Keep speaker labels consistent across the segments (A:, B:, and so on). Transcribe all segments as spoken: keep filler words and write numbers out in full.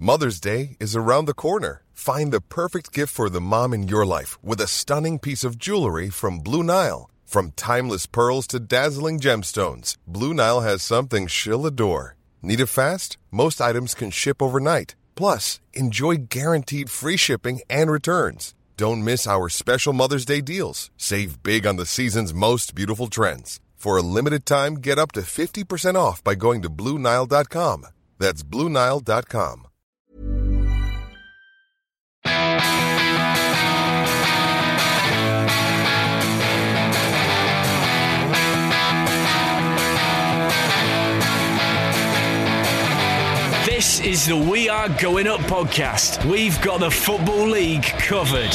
A: Mother's Day is around the corner. Find the perfect gift for the mom in your life with a stunning piece of jewelry from Blue Nile. From timeless pearls to dazzling gemstones, Blue Nile has something she'll adore. Need it fast? Most items can ship overnight. Plus, enjoy guaranteed free shipping and returns. Don't miss our special Mother's Day deals. Save big on the season's most beautiful trends. For a limited time, get up to fifty percent off by going to Blue Nile dot com. That's Blue Nile dot com.
B: This is the We Are Going Up podcast. We've got the Football League covered.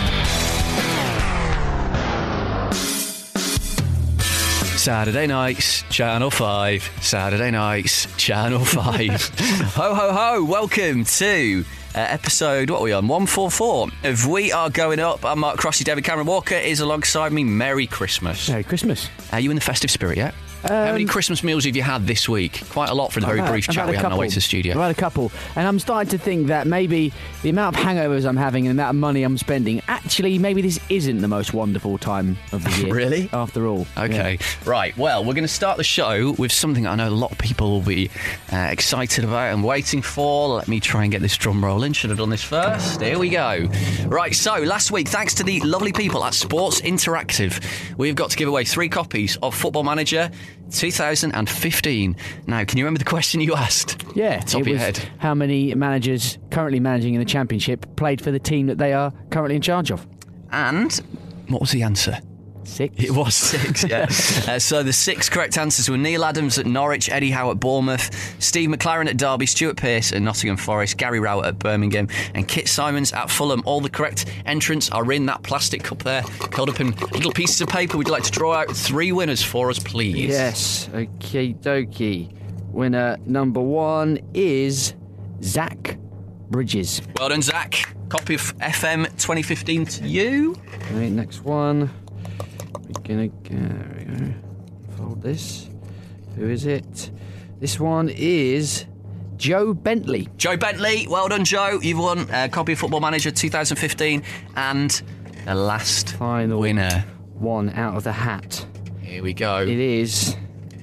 B: Saturday nights, Channel five. Saturday nights, Channel five. Ho, ho, ho. Welcome to uh, episode, what are we on? one forty-four of We Are Going Up. I'm Mark Crossy. David Cameron Walker is alongside me. Merry Christmas.
C: Merry Christmas.
B: Are you in the festive spirit yet?
C: Um,
B: How many Christmas meals have you had this week? Quite a lot for the very
C: I've
B: brief
C: had,
B: chat
C: had
B: we had on our way to the studio.
C: I've had a couple, and I'm starting to think that maybe the amount of hangovers I'm having and the amount of money I'm spending, actually, maybe this isn't the most wonderful time of the year.
B: Really?
C: After all.
B: Okay,
C: yeah.
B: Right. Well, we're going to start the show with something I know a lot of people will be uh, excited about and waiting for. Let me try and get this drum rolling. Should have done this first. Here we go. Right, so last week, thanks to the lovely people at Sports Interactive, we've got to give away three copies of Football Manager two thousand fifteen. Now, can you remember the question you asked?
C: Yeah,
B: top
C: it
B: of your
C: was
B: head.
C: How many managers currently managing in the Championship played for the team that they are currently in charge of?
B: And what was the answer?
C: Six.
B: It was six, yeah. uh, so the six correct answers were Neil Adams at Norwich, Eddie Howe at Bournemouth, Steve McLaren at Derby, Stuart Pearce at Nottingham Forest, Gary Rowett at Birmingham, and Kit Simons at Fulham. All the correct entrants are in that plastic cup there, curled up in little pieces of paper. Would you like to draw out three winners for us, please?
C: Yes. Okie dokie. Winner number one is Zach Bridges.
B: Well done, Zach. Copy of F M twenty fifteen to you.
C: Okay, next one. We're gonna go, there we go. Fold this. Who is it? This one is Joe Bentley.
B: Joe Bentley, well done, Joe. You've won a copy of Football Manager two thousand fifteen and the last
C: Final
B: winner.
C: One out of the hat.
B: Here we go.
C: It is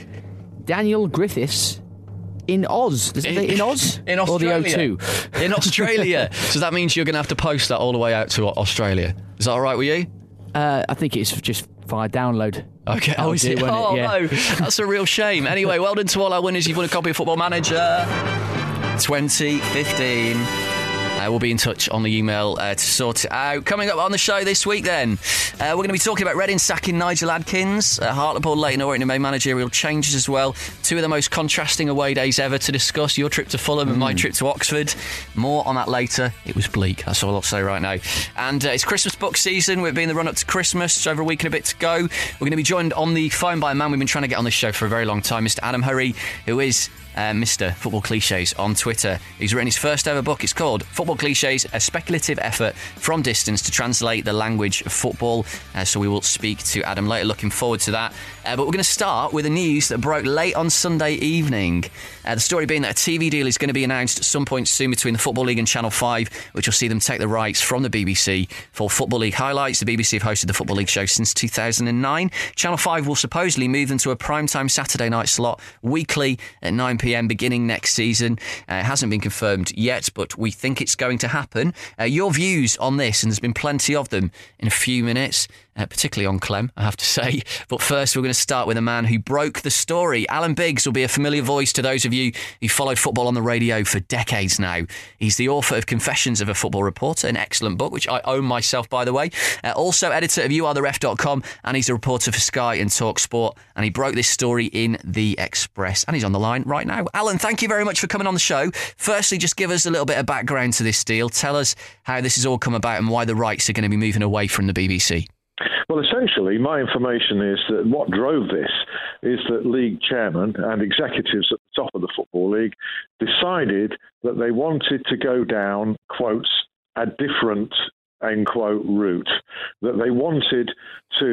C: Daniel Griffiths in Oz. Does it say in Oz?
B: In Australia.
C: Or the O two?
B: In Australia. So that means you're going to have to post that all the way out to Australia. Is that all right with you?
C: Uh, I think it's just via download.
B: Okay.
C: That'll
B: Oh, is
C: do,
B: it?
C: won't
B: Oh,
C: Yeah.
B: no. That's a real shame. Anyway, well done to all our winners. You've won a copy of Football Manager twenty fifteen. Uh, we'll be in touch on the email uh, to sort it out. Coming up on the show this week, then, uh, we're going to be talking about Reading sacking Nigel Adkins, uh, Hartlepool Leyton Orient and made managerial changes as well. Two of the most contrasting away days ever to discuss. Your trip to Fulham mm. and my trip to Oxford. More on that later. It was bleak. That's all I'll say right now. And uh, it's Christmas book season. We've been in the run up to Christmas. It's over a week and a bit to go. We're going to be joined on the phone by a man we've been trying to get on this show for a very long time, Mister Adam Hurrey, who is Uh, Mister Football Clichés on Twitter. He's written his first ever book. It's called Football Clichés, a speculative effort from distance to translate the language of football. Uh, so we will speak to Adam later. Looking forward to that. Uh, but we're going to start with the news that broke late on Sunday evening. Uh, the story being that a T V deal is going to be announced at some point soon between the Football League and Channel five, which will see them take the rights from the B B C for Football League highlights. The B B C have hosted the Football League show since two thousand nine. Channel five will supposedly move them to a primetime Saturday night slot weekly at nine p.m. beginning next season. Uh, it hasn't been confirmed yet, but we think it's going to happen. Uh, your views on this, and there's been plenty of them in a few minutes, uh, particularly on Clem, I have to say. But first, we're going to start with a man who broke the story. Alan Biggs will be a familiar voice to those of you who followed football on the radio for decades now. He's the author of Confessions of a Football Reporter, an excellent book, which I own myself, by the way. Uh, also editor of you are the ref dot com, and he's a reporter for Sky and TalkSport, and he broke this story in The Express, and he's on the line right now. Alan, thank you very much for coming on the show. Firstly, just give us a little bit of background to this deal. Tell us how this has all come about and why the rights are going to be moving away from the B B C.
D: Well, essentially, my information is that what drove this is that league chairman and executives at the top of the Football League decided that they wanted to go down, quotes, a different, end quote, route, that they wanted to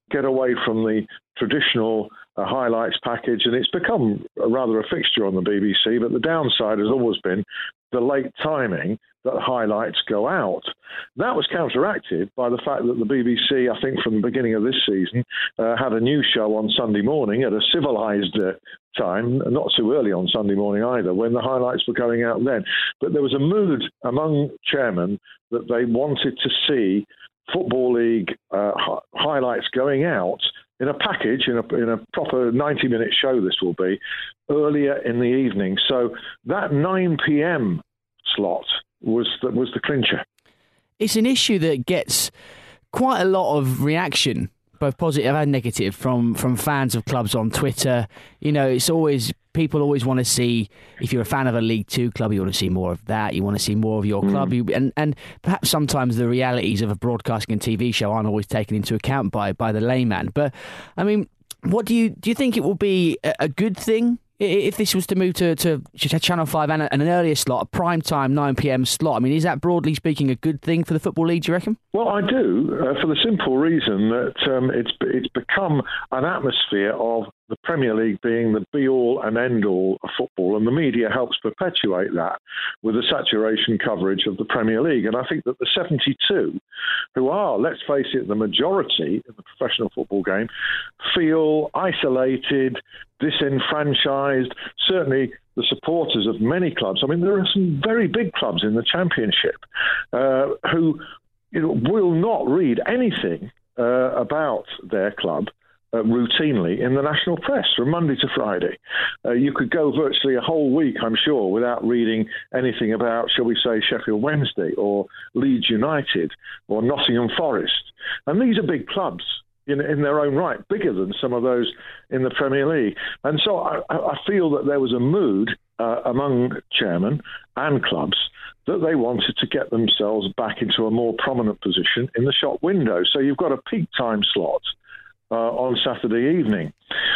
D: get away from the traditional uh, highlights package, and it's become a, rather a fixture on the B B C, but the downside has always been the late timing that highlights go out. That was counteracted by the fact that the B B C, I think from the beginning of this season, uh, had a new show on Sunday morning at a civilised uh, time, not too early on Sunday morning either, when the highlights were going out then. But there was a mood among chairmen that they wanted to see Football League uh, hi- highlights going out in a package, in a, in a proper ninety-minute show this will be, earlier in the evening. So that nine p.m. slot was the, was the clincher.
C: It's an issue that gets quite a lot of reaction, both positive and negative, from, from fans of clubs on Twitter. You know, it's always... People always want to see, if you're a fan of a League Two club, you want to see more of that. You want to see more of your mm. club. You, and, and perhaps sometimes the realities of a broadcasting and T V show aren't always taken into account by, by the layman. But, I mean, what do you do you think it will be a, a good thing if this was to move to, to Channel five and, a, and an earlier slot, a prime time nine p.m. slot? I mean, is that, broadly speaking, a good thing for the Football League, do you reckon?
D: Well, I do, uh, for the simple reason that um, it's it's become an atmosphere of the Premier League being the be-all and end-all of football, and the media helps perpetuate that with the saturation coverage of the Premier League. And I think that the seventy-two, who are, let's face it, the majority in the professional football game, feel isolated, disenfranchised. Certainly the supporters of many clubs, I mean, there are some very big clubs in the Championship uh, who you know, will not read anything uh, about their club Uh, routinely in the national press from Monday to Friday. Uh, you could go virtually a whole week, I'm sure, without reading anything about, shall we say, Sheffield Wednesday or Leeds United or Nottingham Forest. And these are big clubs in, in their own right, bigger than some of those in the Premier League. And so I, I feel that there was a mood uh, among chairmen and clubs that they wanted to get themselves back into a more prominent position in the shop window. So you've got a peak time slot Uh, on Saturday evening.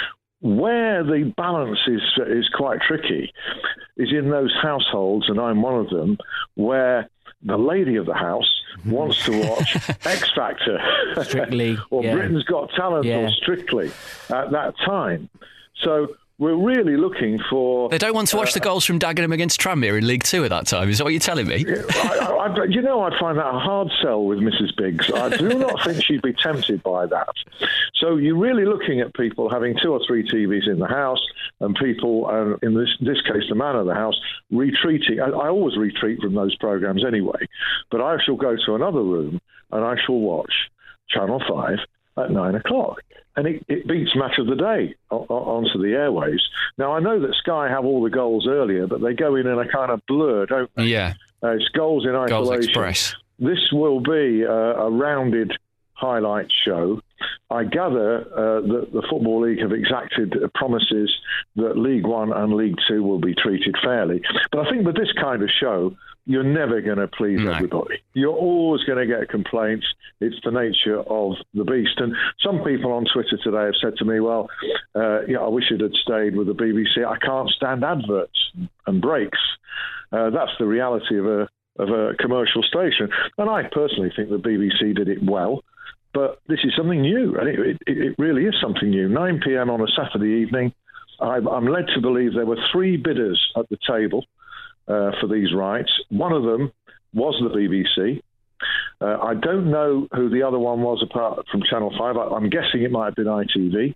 D: Where the balance is is quite tricky is in those households, and I'm one of them, where the lady of the house wants to watch X Factor
C: Strictly,
D: or
C: yeah.
D: Britain's Got Talent
C: yeah.
D: or Strictly at that time. So we're really looking for...
B: They don't want to watch uh, the goals from Dagenham against Tranmere in League Two at that time. Is that what you're telling me?
D: I, I, I, you know, I find that a hard sell with Missus Biggs. I do not think she'd be tempted by that. So you're really looking at people having two or three T Vs in the house, and people, uh, in this this case, the man of the house, retreating. I, I always retreat from those programmes anyway, but I shall go to another room and I shall watch Channel five at nine o'clock. And it, it beats Match of the Day o- o- onto the airwaves. Now, I know that Sky have all the goals earlier, but they go in in a kind of blur, don't they?
B: Yeah.
D: Uh, it's goals in isolation.
B: Goals Express.
D: This will be uh, a rounded highlight show. I gather uh, that the Football League have exacted promises that League One and League Two will be treated fairly. But I think with this kind of show, you're never going to please no. everybody. You're always going to get complaints. It's the nature of the beast. And some people on Twitter today have said to me, well, uh, yeah, I wish it had stayed with the B B C. I can't stand adverts and breaks. Uh, that's the reality of a of a commercial station. And I personally think the B B C did it well. But this is something new, and it, it, it really is something new. nine p.m. on a Saturday evening. I'm, I'm led to believe there were three bidders at the table Uh, for these rights. One of them was the B B C. Uh, I don't know who the other one was apart from Channel five. I, I'm guessing it might have been I T V.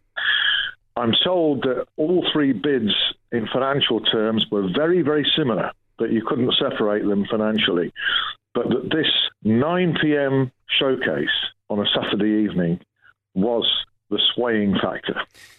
D: I'm told that all three bids in financial terms were very, very similar, that you couldn't separate them financially. But that this nine p.m. showcase on a Saturday evening was the swaying factor.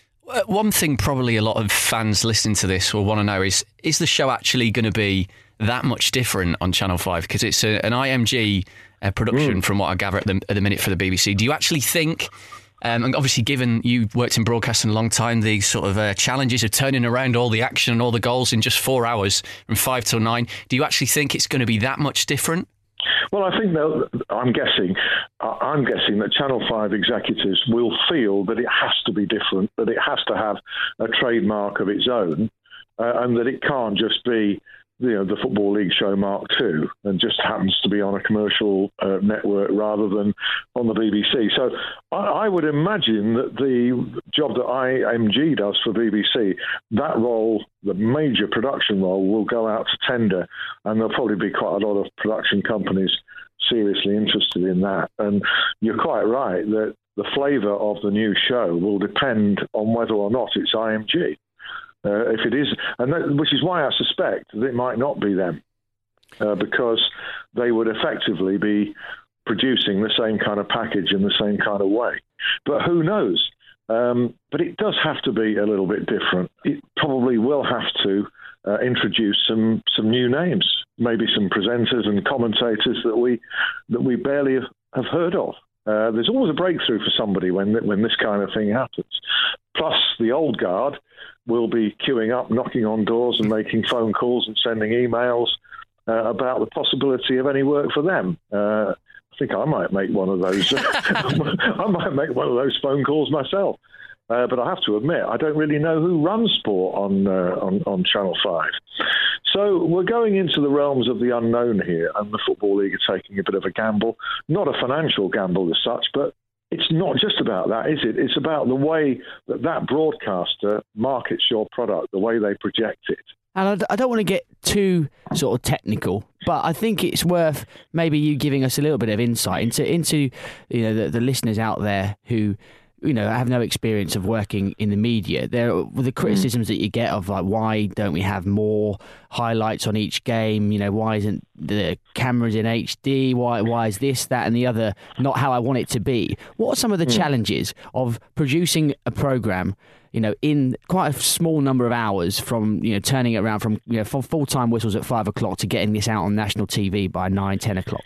B: One thing probably a lot of fans listening to this will want to know is, is the show actually going to be that much different on Channel five? Because it's a, an I M G uh, production, mm. from what I gather at the, at the minute for the B B C. Do you actually think, um, and obviously given you worked in broadcasting a long time, the sort of uh, challenges of turning around all the action and all the goals in just four hours from five till nine, do you actually think it's going to be that much different?
D: Well, I think that I'm guessing, I'm guessing that Channel five executives will feel that it has to be different, that it has to have a trademark of its own, uh, and that it can't just be you know, the Football League show Mark two, and just happens to be on a commercial uh, network rather than on the B B C. So I, I would imagine that the job that I M G does for B B C, that role, the major production role, will go out to tender, and there'll probably be quite a lot of production companies seriously interested in that. And you're quite right that the flavour of the new show will depend on whether or not it's I M G. Uh, if it is, and that, which is why I suspect that it might not be them, uh, because they would effectively be producing the same kind of package in the same kind of way. But who knows? Um, but it does have to be a little bit different. It probably will have to uh, introduce some some new names, maybe some presenters and commentators that we that we barely have heard of. Uh, there's always a breakthrough for somebody when when this kind of thing happens. Plus, the old guard will be queuing up, knocking on doors and making phone calls and sending emails uh, about the possibility of any work for them. Uh, I think I might make one of those. I might make one of those phone calls myself. Uh, but I have to admit, I don't really know who runs sport on, uh, on on Channel five. So we're going into the realms of the unknown here, and the Football League are taking a bit of a gamble. Not a financial gamble as such, but it's not just about that, is it? It's about the way that that broadcaster markets your product, the way they project it.
C: And I don't want to get too sort of technical, but I think it's worth maybe you giving us a little bit of insight into into you know the, the listeners out there who, you know, have no experience of working in the media. There are the criticisms mm. that you get of like, why don't we have more highlights on each game? You know, why isn't the cameras in H D? Why why is this, that, and the other not how I want it to be? What are some of the mm. challenges of producing a programme, you know, in quite a small number of hours, from, you know, turning it around from, you know, from full-time whistles at five o'clock to getting this out on national T V by nine, ten o'clock?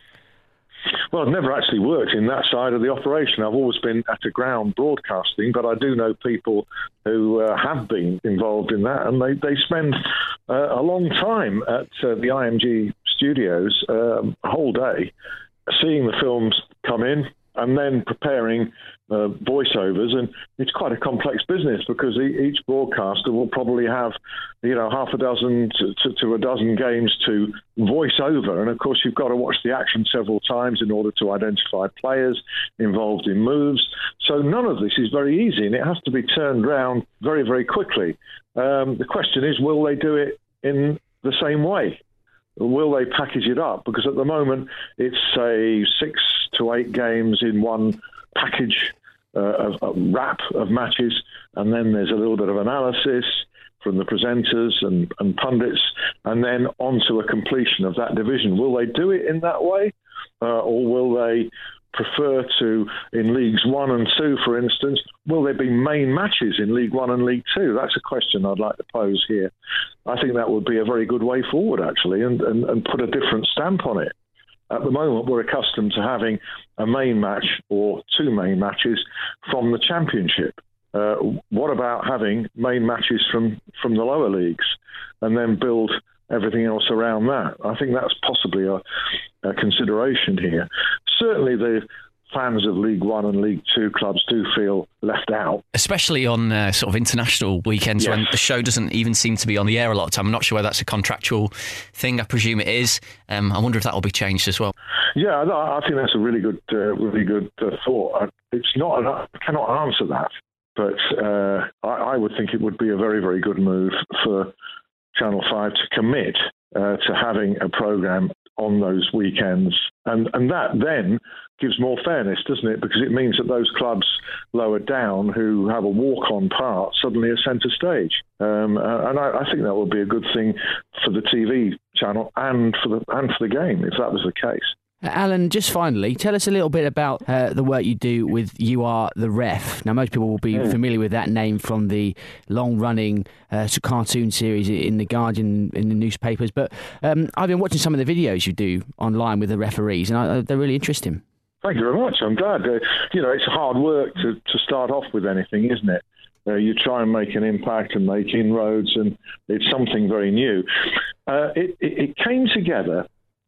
D: Well, I've never actually worked in that side of the operation. I've always been at a ground broadcasting, but I do know people who uh, have been involved in that, and they, they spend uh, a long time at uh, the I M G studios, um, a whole day, seeing the films come in and then preparing uh, voiceovers. And it's quite a complex business because e- each broadcaster will probably have, you know, half a dozen to, to, to a dozen games to voice over. And of course, you've got to watch the action several times in order to identify players involved in moves. So none of this is very easy, and it has to be turned around very, very quickly. Um, the question is, will they do it in the same way? Will they package it up? Because at the moment, it's, say, six to eight games in one package, uh, of, a wrap of matches, and then there's a little bit of analysis from the presenters and, and pundits, and then on to a completion of that division. Will they do it in that way, uh, or will they prefer to, in Leagues One and Two, for instance, will there be main matches in League One and League Two? That's a question I'd like to pose here. I think that would be a very good way forward, actually, and, and, and put a different stamp on it. At the moment, we're accustomed to having a main match or two main matches from the Championship. Uh, what about having main matches from, from the lower leagues and then build everything else around that? I think that's possibly a, a consideration here. Certainly the fans of League One and League Two clubs do feel left out.
B: Especially on uh, sort of international weekends, yes, when the show doesn't even seem to be on the air a lot of time. I'm not sure whether that's a contractual thing. I presume it is. Um, I wonder if that will be changed as well.
D: Yeah, I think that's a really good, uh, really good uh, thought. It's not, I cannot answer that, but uh, I, I would think it would be a very, very good move for Channel five to commit uh, to having a programme on those weekends. And, and that then gives more fairness, doesn't it? Because it means that those clubs lower down who have a walk-on part suddenly are centre stage. Um, and I, I think that would be a good thing for the T V channel and for the and for the game, if that was the case.
C: Alan, just finally, tell us a little bit about uh, the work you do with You Are the Ref. Now, most people will be mm. familiar with that name from the long-running uh, cartoon series in The Guardian, in the newspapers. But um, I've been watching some of the videos you do online with the referees, and I, they're really interesting.
D: Thank you very much. I'm glad. Uh, you know, it's hard work to, to start off with anything, isn't it? Uh, you try and make an impact and make inroads, and it's something very new. Uh, it, it, it came together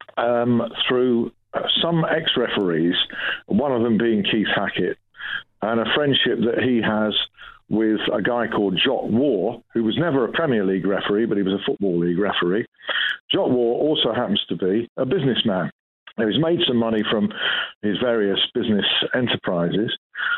D: um, through some ex-referees, one of them being Keith Hackett, and a friendship that he has with a guy called Jock War, who was never a Premier League referee, but he was a Football League referee. Jock Waugh also happens to be a businessman. Now, he's made some money from his various business enterprises,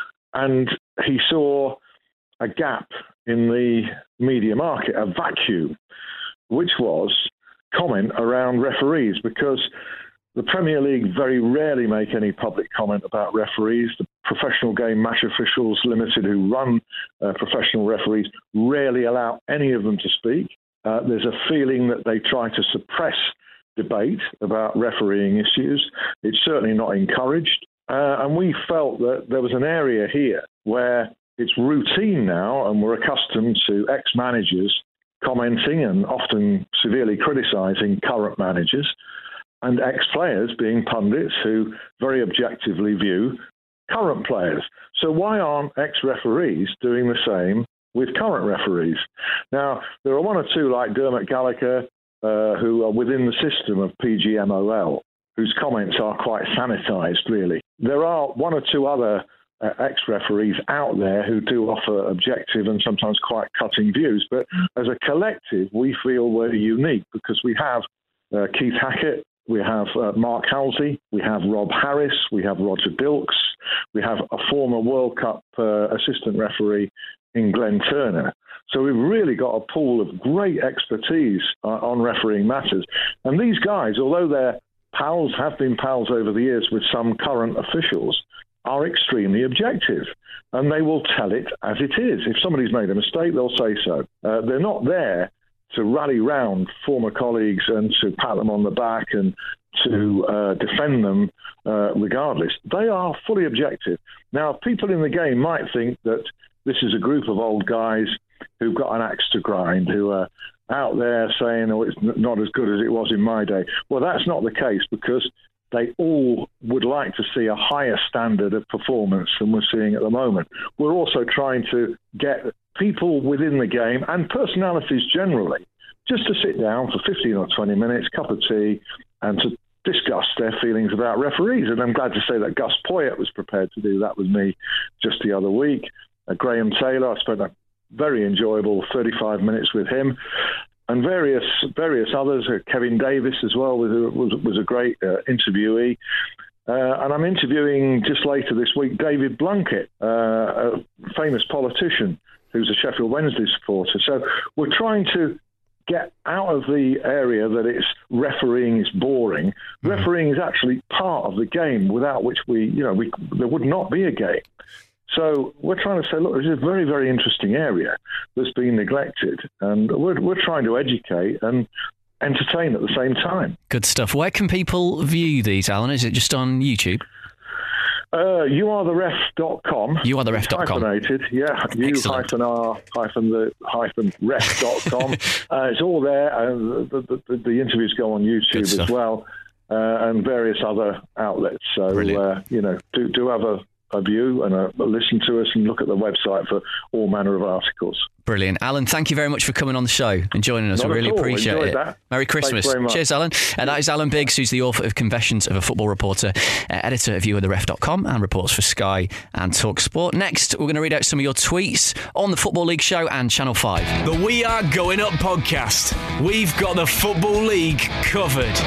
D: and he saw a gap in the media market, a vacuum, which was comment around referees, because the Premier League very rarely make any public comment about referees. The Professional Game Match Officials Limited, who run uh, professional referees, rarely allow any of them to speak. Uh, there's a feeling that they try to suppress debate about refereeing issues. It's certainly not encouraged. Uh, and we felt that there was an area here where it's routine now, and we're accustomed to ex-managers commenting and often severely criticising current managers, and ex-players being pundits who very objectively view current players. So why aren't ex-referees doing the same with current referees? Now, there are one or two like Dermot Gallagher uh, who are within the system of P G M O L, whose comments are quite sanitised, really. There are one or two other uh, ex-referees out there who do offer objective and sometimes quite cutting views, but as a collective, we feel we're unique because we have uh, Keith Hackett, we have uh, Mark Halsey, we have Rob Harris, we have Roger Dilks, we have a former World Cup uh, assistant referee in Glenn Turner. So we've really got a pool of great expertise uh, on refereeing matters. And these guys, although they're pals, have been pals over the years with some current officials, are extremely objective. And they will tell it as it is. If somebody's made a mistake, they'll say so. Uh, they're not there to rally round former colleagues and to pat them on the back and to uh, defend them uh, regardless. They are fully objective. Now, people in the game might think that this is a group of old guys who've got an axe to grind, who are out there saying, oh, it's not as good as it was in my day. Well, that's not the case, because they all would like to see a higher standard of performance than we're seeing at the moment. We're also trying to get people within the game and personalities generally just to sit down for fifteen or twenty minutes, cup of tea, and to discuss their feelings about referees. And I'm glad to say that Gus Poyet was prepared to do that with me just the other week. Uh, Graham Taylor, I spent a very enjoyable thirty-five minutes with him, and various various others. Uh, Kevin Davis as well was a, was, was a great uh, interviewee. Uh, and I'm interviewing just later this week David Blunkett, uh, a famous politician who's a Sheffield Wednesday supporter. So we're trying to get out of the area that it's refereeing is boring. Mm-hmm. Refereeing is actually part of the game, without which we, you know, we there would not be a game. So we're trying to say, look, this is a very, very interesting area that's been neglected, and we're we're trying to educate and entertain at the same time.
B: Good stuff. Where can people view these, Alan? Is it just on YouTube?
D: Uh, you are the ref dot com.
B: you are the ref dot com.
D: Hyphenated, yeah. You hyphen R hyphen the hyphen ref dot com. uh, it's all there. Uh, the, the, the interviews go on YouTube as well, uh, and various other outlets. So, uh, you know, do, do have a, a view and a, a listen to us, and look at the website for all manner of articles.
B: Brilliant. Alan, thank you very much for coming on the show and joining us.
D: Not
B: we really
D: all.
B: appreciate
D: Enjoyed
B: it.
D: That.
B: Merry Christmas. Cheers, Alan. And that is Alan Biggs, who's the author of Confessions of a Football Reporter, uh, editor of you are the ref dot com, and reports for Sky and TalkSport. Next, we're going to read out some of your tweets on the Football League show and Channel five.
E: The We Are Going Up podcast. We've got the Football League covered.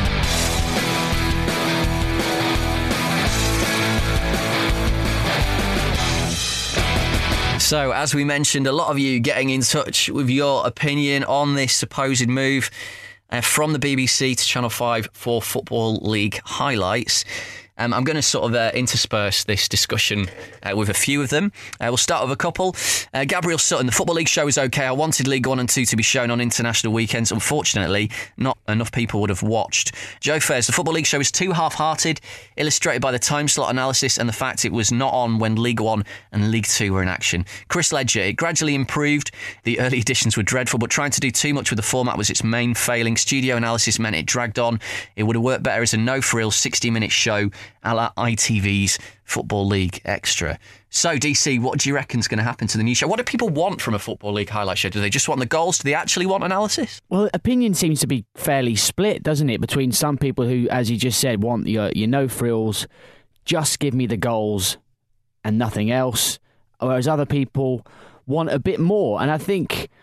B: So, as we mentioned, a lot of you getting in touch with your opinion on this supposed move uh, from the B B C to Channel five for Football League highlights. Um, I'm going to sort of uh, intersperse this discussion uh, with a few of them. Uh, we'll start with a couple. Uh, Gabriel Sutton, the Football League show is okay. I wanted League One and Two to be shown on international weekends. Unfortunately, not enough people would have watched. Joe Fairs, the Football League show is too half-hearted, illustrated by the time slot analysis and the fact it was not on when League One and League Two were in action. Chris Ledger, it gradually improved. The early editions were dreadful, but trying to do too much with the format was its main failing. Studio analysis meant it dragged on. It would have worked better as a no-frills sixty-minute show a la I T V's Football League Extra. So, D C, what do you reckon is going to happen to the new show? What do people want from a Football League highlight show? Do they just want the goals? Do they actually want analysis?
C: Well, opinion seems to be fairly split, doesn't it? Between some people who, as you just said, want your, your no frills, just give me the goals and nothing else, whereas other people want a bit more. And I think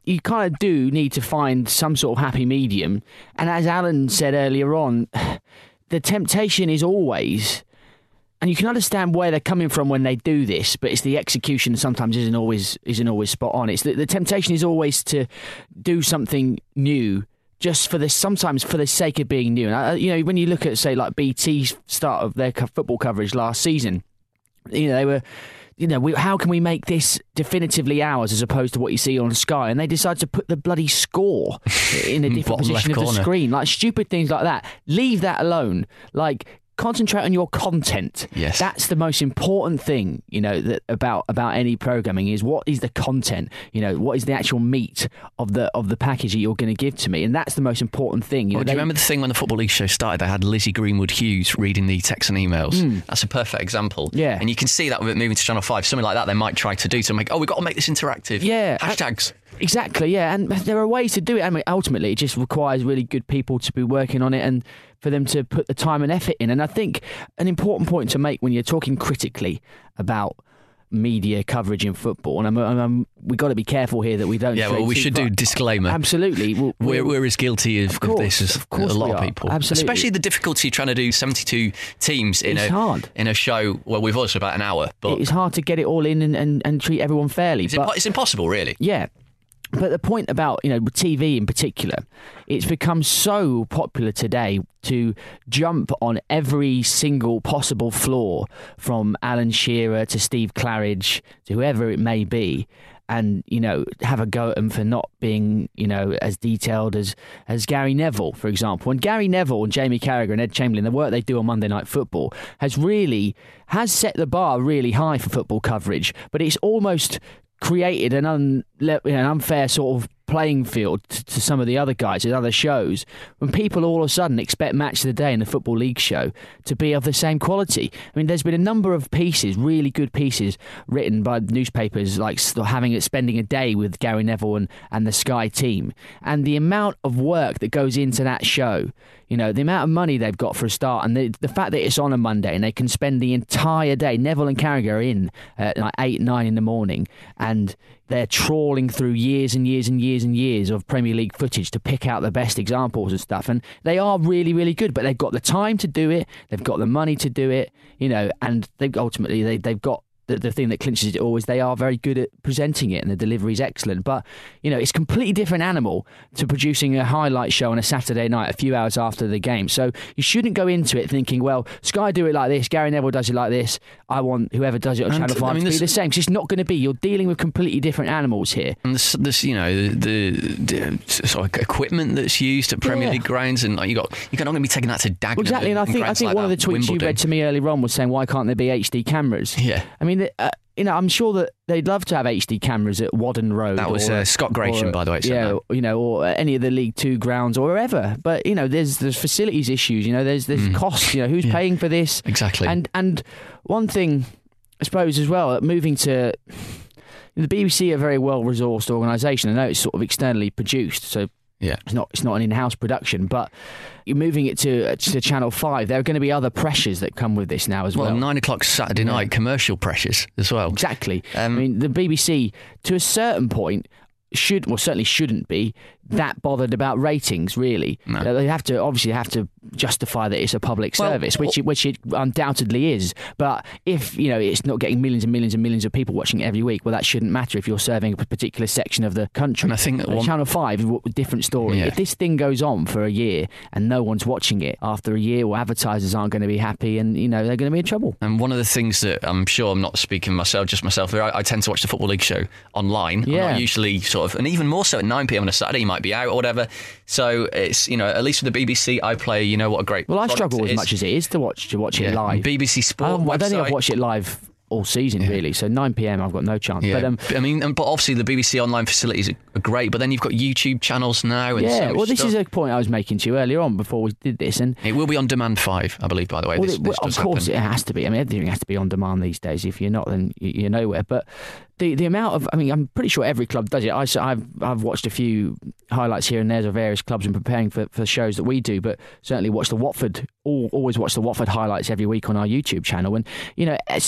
C: you kind of do need to find some sort of happy medium. And as Alan said earlier on, the temptation is always, and you can understand where they're coming from when they do this, but it's the execution sometimes isn't always isn't always spot on. It's the, the temptation is always to do something new, just for the sometimes for the sake of being new. And I, you know, when you look at say like B T's start of their co- football coverage last season, you know they were. You know, we, how can we make this definitively ours as opposed to what you see on Sky? And they decide to put the bloody score in a different position of the corner. Screen. Like stupid things like that. Leave that alone. Like, concentrate on your content.
B: Yes.
C: That's the most important thing, you know, that about about any programming is what is the content, you know, what is the actual meat of the of the package that you're going to give to me. And that's the most important thing. You
B: well,
C: know,
B: do you
C: they,
B: remember the thing when the Football League show started? They had Lizzie Greenwood Hughes reading the texts and emails. Mm. That's a perfect example.
C: Yeah.
B: And you can see that with it moving to Channel five. Something like that they might try to do to make, oh, we've got to make this interactive.
C: Yeah.
B: Hashtags.
C: Exactly, yeah, and there are ways to do it. I mean, ultimately, it just requires really good people to be working on it and for them to put the time and effort in. And I think an important point to make when you're talking critically about media coverage in football, and I'm, I'm, I'm, we've got to be careful here that we don't.
B: Yeah, well, we should do disclaimer.
C: Absolutely,
B: we're, we're, we're as guilty of, of, course, of this as
C: of course
B: a lot
C: we
B: of
C: are.
B: people.
C: Absolutely,
B: especially the difficulty of trying to do seventy-two teams in
C: it's
B: a
C: hard.
B: in a show. Well, we've also about an hour, but
C: it's hard to get it all in and, and, and treat everyone fairly.
B: It's,
C: but,
B: impo- it's impossible, really.
C: Yeah. But the point about, you know, T V in particular, it's become so popular today to jump on every single possible flaw from Alan Shearer to Steve Claridge to whoever it may be, and, you know, have a go at them for not being, you know, as detailed as, as Gary Neville, for example. And Gary Neville and Jamie Carragher and Ed Chamberlain, the work they do on Monday Night Football has really, has set the bar really high for football coverage, but it's almost created an, un, an unfair sort of playing field to, to some of the other guys at other shows when people all of a sudden expect Match of the Day and the Football League show to be of the same quality. I mean, there's been a number of pieces, really good pieces, written by newspapers like having spending a day with Gary Neville and, and the Sky team, and the amount of work that goes into that show, you know, the amount of money they've got for a start, and the, the fact that it's on a Monday and they can spend the entire day. Neville and Carragher are in at like eight, nine in the morning, and they're trawling through years and years and years and years of Premier League footage to pick out the best examples and stuff. And they are really, really good, but they've got the time to do it. They've got the money to do it, you know, and they've ultimately they, they've got The, the thing that clinches it all is they are very good at presenting it and the delivery is excellent. But, you know, it's a completely different animal to producing a highlight show on a Saturday night a few hours after the game. So you shouldn't go into it thinking, well, Sky do it like this, Gary Neville does it like this, I want whoever does it on and Channel five I mean, to be the same. Because it's not going to be. You're dealing with completely different animals here.
B: And this, this you know, the, the, the sort of equipment that's used at Premier yeah. League grounds, and like, you got, you're not going to be taking that to Dagenham.
C: Well, exactly, and, and I think I think
B: like
C: one of the tweets
B: Wimbledon.
C: you read to me earlier on was saying, why can't there be H D cameras?
B: Yeah.
C: I mean, uh, you know, I'm sure that they'd love to have H D cameras at Wadden Road.
B: That was
C: or,
B: uh, Scott Gratian,
C: or,
B: by the way.
C: Yeah,
B: that.
C: you know, or any of the League Two grounds or wherever. But you know, there's there's facilities issues. You know, there's there's mm. costs. You know, who's
B: yeah.
C: paying for this?
B: Exactly.
C: And and one thing, I suppose as well, moving to the B B C, are a very well resourced organisation. I know it's sort of externally produced, so.
B: Yeah,
C: it's not it's not an in-house production, but you're moving it to to Channel five. There are going to be other pressures that come with this now as well.
B: Well, nine o'clock Saturday night, yeah. commercial pressures as well.
C: Exactly.
B: Um,
C: I mean, the B B C, to a certain point, should well certainly shouldn't be that bothered about ratings. Really,
B: no.
C: They have to obviously have to justify that it's a public
B: well,
C: service, which it, which it undoubtedly is. But if you know it's not getting millions and millions and millions of people watching it every week, well, that shouldn't matter if you're serving a particular section of the country.
B: And I think that one...
C: Channel five, different story.
B: Yeah.
C: If this thing goes on for a year and no one's watching it after a year, well, advertisers aren't going to be happy, and you know they're going to be in trouble.
B: And one of the things that I'm sure I'm not speaking myself, just myself. I, I tend to watch the Football League show online.
C: Yeah.
B: I'm not usually sort of, and even more so at nine p.m. on a Saturday, you might be out or whatever. So it's, you know, at least with the B B C iPlayer, you know what a great.
C: Well, I struggle as much as it is to watch to watch
B: yeah.
C: it live.
B: B B C Sport.
C: I don't, I don't think
B: website.
C: I've watched it live all season yeah. really. So nine p.m. I've got no chance.
B: Yeah.
C: But um,
B: I mean, but obviously the B B C online facilities are great. But then you've got YouTube channels now. And
C: yeah.
B: so
C: well, this
B: stuff.
C: is a point I was making to you earlier on before we did this, and
B: it will be on demand five, I believe. By the way,
C: well,
B: this,
C: it,
B: this
C: well,
B: does
C: of course
B: happen.
C: it has to be. I mean, everything has to be on demand these days. If you're not, then you're nowhere. But the the amount of, I mean, I'm pretty sure every club does it. I, I've I've watched a few highlights here and there of various clubs and preparing for, for shows that we do, but certainly watch the Watford. All, always watch the Watford highlights every week on our YouTube channel, and you know, so many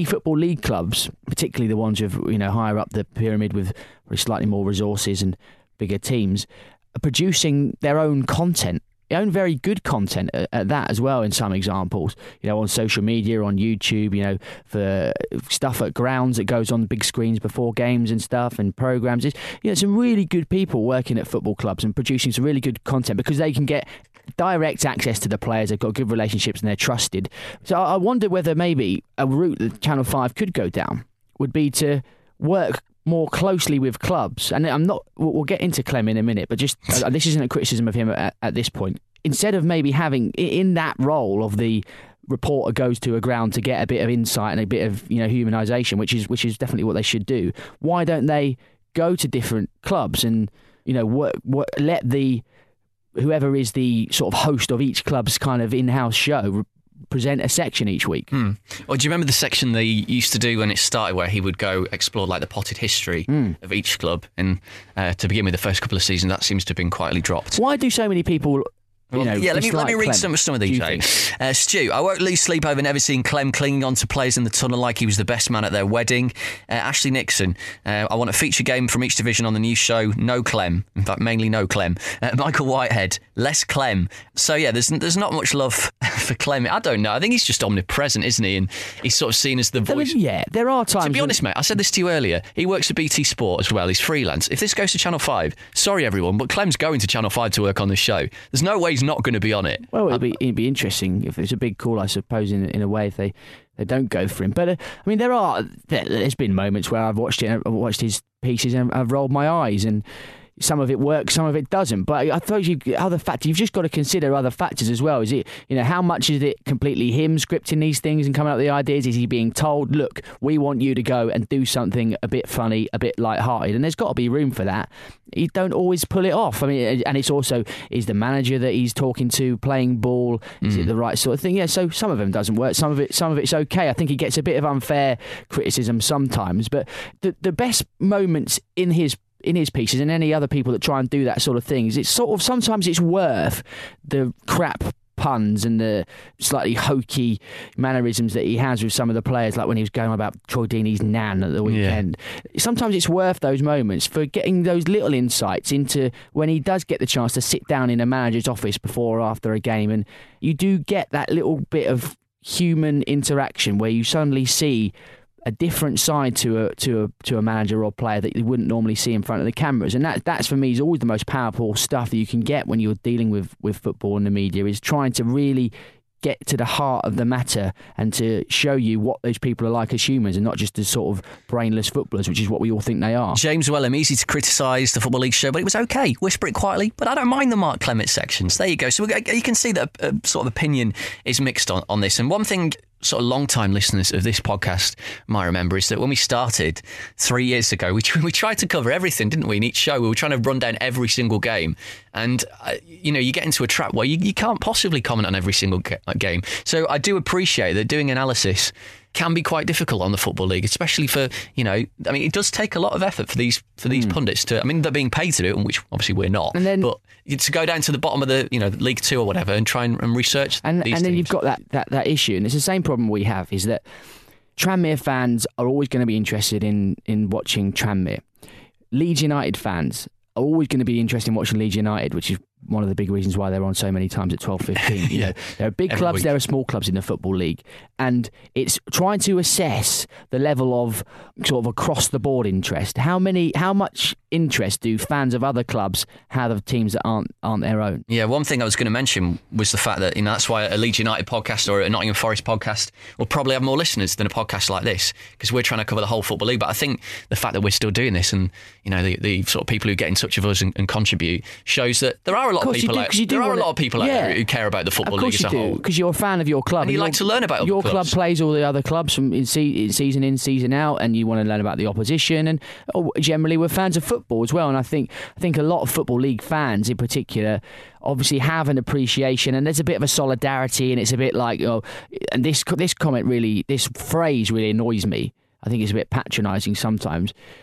C: Football League clubs, particularly the ones with, you know, higher up the pyramid with slightly more resources and bigger teams, are producing their own content. Their own very good content at, at that as well in some examples, you know, on social media, on YouTube, you know, for stuff at grounds that goes on big screens before games and stuff and programmes. It's, you know, some really good people working at football clubs and producing some really good content because they can get direct access to the players. They've got good relationships and they're trusted. So I wonder whether maybe a route that Channel five could go down would be to work more closely with clubs. And I'm not, we'll get into Clem in a minute, but just uh, this isn't a criticism of him at, at this point. Instead of maybe having in that role of the reporter goes to a ground to get a bit of insight and a bit of, you know, humanisation, which is which is definitely what they should do. Why don't they go to different clubs and, you know, work, work, let the whoever is the sort of host of each club's kind of in-house show present a section each week.
B: Hmm. Well, do you remember the section they used to do when it started, where he would go explore like the potted history mm. of each club? And uh, to begin with, the first couple of seasons, that seems to have been quietly dropped.
C: Why do so many people? You know,
B: well, yeah, let me let me read
C: Clem.
B: some some of these. Jay. Uh, Stu, I won't lose sleep over never seeing Clem clinging on to players in the tunnel like he was the best man at their wedding. Uh, Ashley Nixon, uh, I want a feature game from each division on the new show. No Clem, in fact, mainly no Clem. Uh, Michael Whitehead, less Clem. So yeah, there's there's not much love for Clem. I don't know. I think he's just omnipresent, isn't he? And he's sort of seen as the voice.
C: I mean, yeah, there are times.
B: To be honest, mate, I said this to you earlier. He works at B T Sport as well. He's freelance. If this goes to Channel five, sorry everyone, but Clem's going to Channel five to work on the show. There's no way he's not going to be on it.
C: Well, it'd be, it'd be interesting if it's a big call, I suppose, in in a way, if they, they don't go for him. But, uh, I mean, there are, there, there's been moments where I've watched it, I've watched his pieces and I've rolled my eyes, and some of it works, some of it doesn't. But I suppose you other factors, you've just got to consider other factors as well. Is it, you know, how much is it completely him scripting these things and coming up with the ideas? Is he being told, look, we want you to go and do something a bit funny, a bit light-hearted? And there's got to be room for that. You don't always pull it off. I mean, and it's also, is the manager that he's talking to playing ball? Is mm. it the right sort of thing? Yeah, so some of them doesn't work. Some of it, some of it's okay. I think he gets a bit of unfair criticism sometimes. But the the best moments in his in his pieces and any other people that try and do that sort of things, it's sort of sometimes it's worth the crap puns and the slightly hokey mannerisms that he has with some of the players, like when he was going on about Troy Deeney's nan at the weekend. Yeah. Sometimes it's worth those moments for getting those little insights into when he does get the chance to sit down in a manager's office before or after a game, and you do get that little bit of human interaction where you suddenly see a different side to a to a to a manager or player that you wouldn't normally see in front of the cameras, and that that's for me is always the most powerful stuff that you can get when you're dealing with with football and the media, is trying to really get to the heart of the matter and to show you what those people are like as humans and not just as sort of brainless footballers, which is what we all think they are.
B: James Wellham, easy to criticise the Football League show, but it was okay. Whisper it quietly, but I don't mind the Mark Clement sections. There you go. So we, you can see that a, a sort of opinion is mixed on, on this. And one thing sort of long-time listeners of this podcast might remember is that when we started three years ago, we we tried to cover everything, didn't we? In each show, we were trying to run down every single game. And, uh, you know, you get into a trap where you, you can't possibly comment on every single ga- game. So I do appreciate that doing analysis can be quite difficult on the Football League, especially for, you know, I mean, it does take a lot of effort for these for these mm. pundits to, I mean, they're being paid to do it, which obviously we're not, and then, but to go down to the bottom of the, you know, League Two or whatever and try and, and research
C: and,
B: these
C: And then
B: teams.
C: You've got that, that, that issue, and it's the same problem we have, is that Tranmere fans are always going to be interested in, in watching Tranmere. Leeds United fans are always going to be interested in watching Leeds United, which is one of the big reasons why they're on so many times at twelve fifteen. You
B: yeah.
C: know, there are big
B: Every
C: clubs,
B: week.
C: there are small clubs in the Football League, and it's trying to assess the level of sort of across the board interest. How many, how much interest do fans of other clubs have of teams that aren't aren't their own?
B: Yeah, one thing I was going to mention was the fact that, you know, that's why a Leeds United podcast or a Nottingham Forest podcast will probably have more listeners than a podcast like this, because we're trying to cover the whole Football League. But I think the fact that we're still doing this, and, you know, the, the sort of people who get in touch with us and, and contribute, shows that there are a lot of, of people out there. There are a lot of people out there who care about the Football League as a whole.
C: Because you're a fan of your club.
B: And you like to learn about other
C: your
B: clubs.
C: Your club plays all the other clubs from in se- season in, season out, and you want to learn about the opposition. And oh, generally, we're fans of football as well. And I think I think a lot of Football League fans, in particular, obviously have an appreciation, and there's a bit of a solidarity, and it's a bit like, oh, and this this comment really, this phrase really annoys me. I think it's a bit patronising sometimes.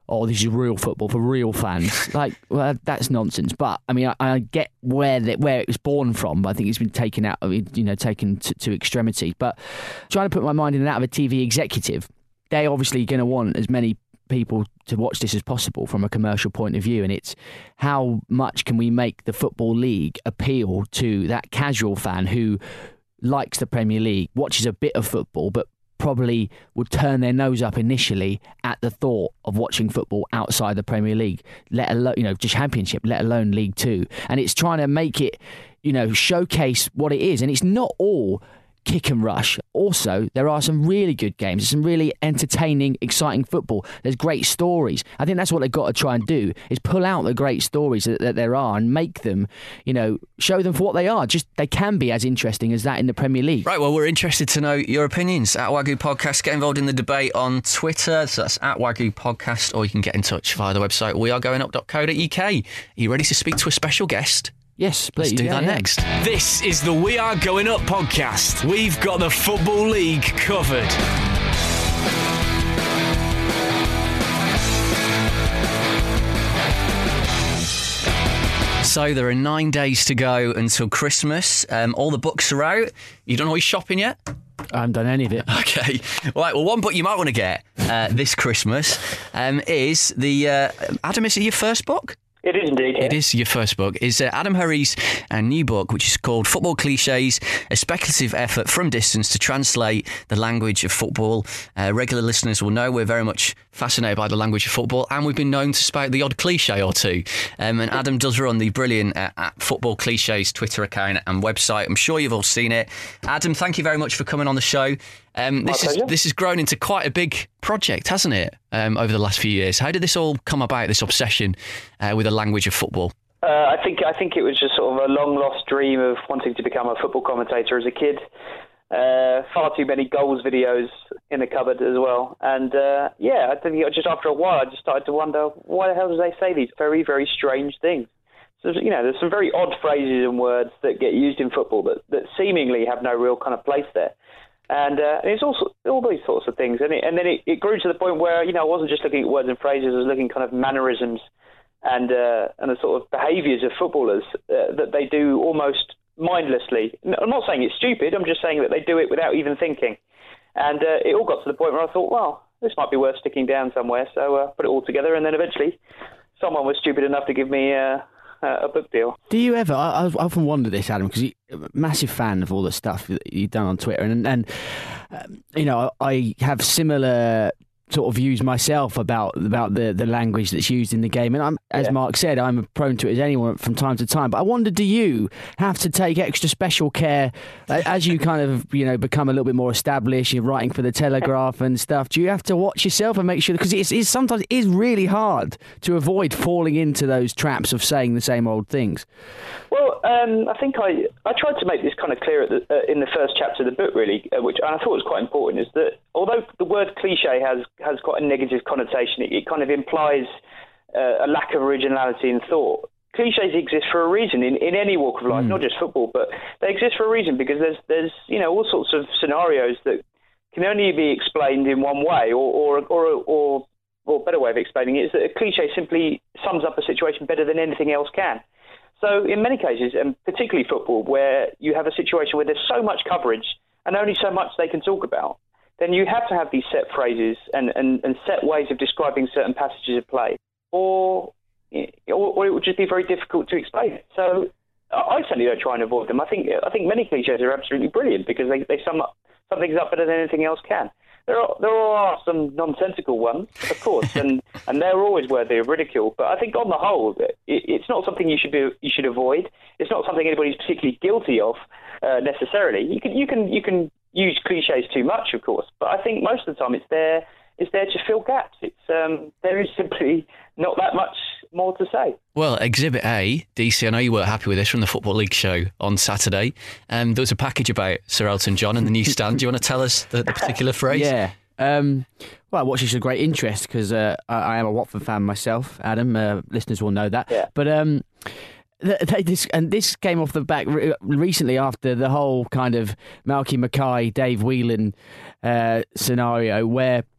C: oh, this is real football for real fans. Like, well, that's nonsense. But I mean, I, I get where the, where it was born from. But I think it's been taken out, of you know, taken to, to extremity. But trying to put my mind in and out of a T V executive, they're obviously going to want as many people to watch this as possible from a commercial point of view, and it's how much can we make the Football League appeal to that casual fan who likes the Premier League, watches a bit of football, but probably would turn their nose up initially at the thought of watching football outside the Premier League, let alone, you know, just Championship, let alone League Two. And it's trying to make it, you know, showcase what it is, and it's not all kick and rush. Also, there are some really good games. There's some really entertaining, exciting football. There's great stories. I think that's what they've got to try and do, is pull out the great stories that, that there are and make them, you know, show them for what they are. Just they can be as interesting as that in the Premier League.
B: Right, well, we're interested to know your opinions. At Wagyu Podcast, get involved in the debate on Twitter. So that's at Wagyu Podcast, or you can get in touch via the website we are going up dot co dot uk. Are you ready to speak to a special guest?
C: Yes, please.
B: Let's do
C: yeah,
B: that
C: yeah.
B: next.
E: This is the We Are Going Up podcast. We've got the Football League covered.
B: So there are nine days to go until Christmas. Um, all the books are out. You done all your shopping yet?
C: I haven't done any of it.
B: Okay. Right, well, one book you might want to get uh, this Christmas um, is the... Uh, Adam, is it your first book?
F: It is indeed. Yeah.
B: It is your first book. It's uh, Adam Hurrey's uh, new book, which is called Football Clichés, a speculative effort from distance to translate the language of football. Uh, regular listeners will know we're very much fascinated by the language of football, and we've been known to spout the odd cliche or two. Um, and Adam does run the brilliant uh, at Football Clichés Twitter account and website. I'm sure you've all seen it. Adam, thank you very much for coming on the show. Um, this is this has grown into quite a big project, hasn't it, um, over the last few years? How did this all come about, this obsession uh, with the language of football?
F: Uh, I think I think it was just sort of a long lost dream of wanting to become a football commentator as a kid. Uh, far too many goals videos in the cupboard as well, and uh, yeah, I think just after a while, I just started to wonder why the hell do they say these very very strange things. So you know, there's some very odd phrases and words that get used in football that, that seemingly have no real kind of place there. And, uh, and it's also all these sorts of things. And, it, and then it, it grew to the point where, you know, I wasn't just looking at words and phrases, I was looking kind of mannerisms and uh, and the sort of behaviours of footballers uh, that they do almost mindlessly. I'm not saying it's stupid, I'm just saying that they do it without even thinking. And uh, it all got to the point where I thought, well, this might be worth sticking down somewhere. So I uh, put it all together, and then eventually someone was stupid enough to give me... Uh, Uh, a book deal.
C: Do you ever? I, I often wonder this, Adam, because you're a massive fan of all the stuff that you've done on Twitter, and and um, you know, I have similar sort of views myself about about the, the language that's used in the game. And I'm, as
F: yeah.
C: Mark said, I'm prone to it as anyone from time to time. But I wonder, do you have to take extra special care uh, as you kind of, you know, become a little bit more established, you're writing for the Telegraph and stuff? Do you have to watch yourself and make sure, because it's, it's sometimes it is really hard to avoid falling into those traps of saying the same old things?
F: Well, um, I think I, I tried to make this kind of clear at the, uh, in the first chapter of the book, really, uh, which and I thought was quite important, is that although the word cliche has, has quite a negative connotation, it, it kind of implies uh, a lack of originality in thought. Cliches exist for a reason in, in any walk of life, mm. not just football, but they exist for a reason because there's, there's you know, all sorts of scenarios that can only be explained in one way, or or or, or, or a better way of explaining it is that a cliche simply sums up a situation better than anything else can. So in many cases, and particularly football, where you have a situation where there's so much coverage and only so much they can talk about, then you have to have these set phrases and, and, and set ways of describing certain passages of play, or, or or it would just be very difficult to explain. So I certainly don't try and avoid them. I think I think many cliches are absolutely brilliant because they, they sum up sum things up better than anything else can. There are there are some nonsensical ones, of course, and, and they're always worthy of ridicule. But I think on the whole, it, it's not something you should be you should avoid. It's not something anybody's particularly guilty of uh, necessarily. You can you can you can use cliches too much, of course, but I think most of the time it's there it's there to fill gaps. It's um, there is simply not that much more to say.
B: Well, Exhibit A, D C, I know you weren't happy with this from the Football League show on Saturday. Um, there was a package about Sir Elton John in the newsstand. Do you want to tell us the, the particular phrase?
C: Yeah. Um, well, I watch this with great interest because uh, I, I am a Watford fan myself, Adam. Uh, listeners will know that.
F: Yeah.
C: But um, they, this, and this came off the back re- recently after the whole kind of Malky Mackay, Dave Whelan uh, scenario where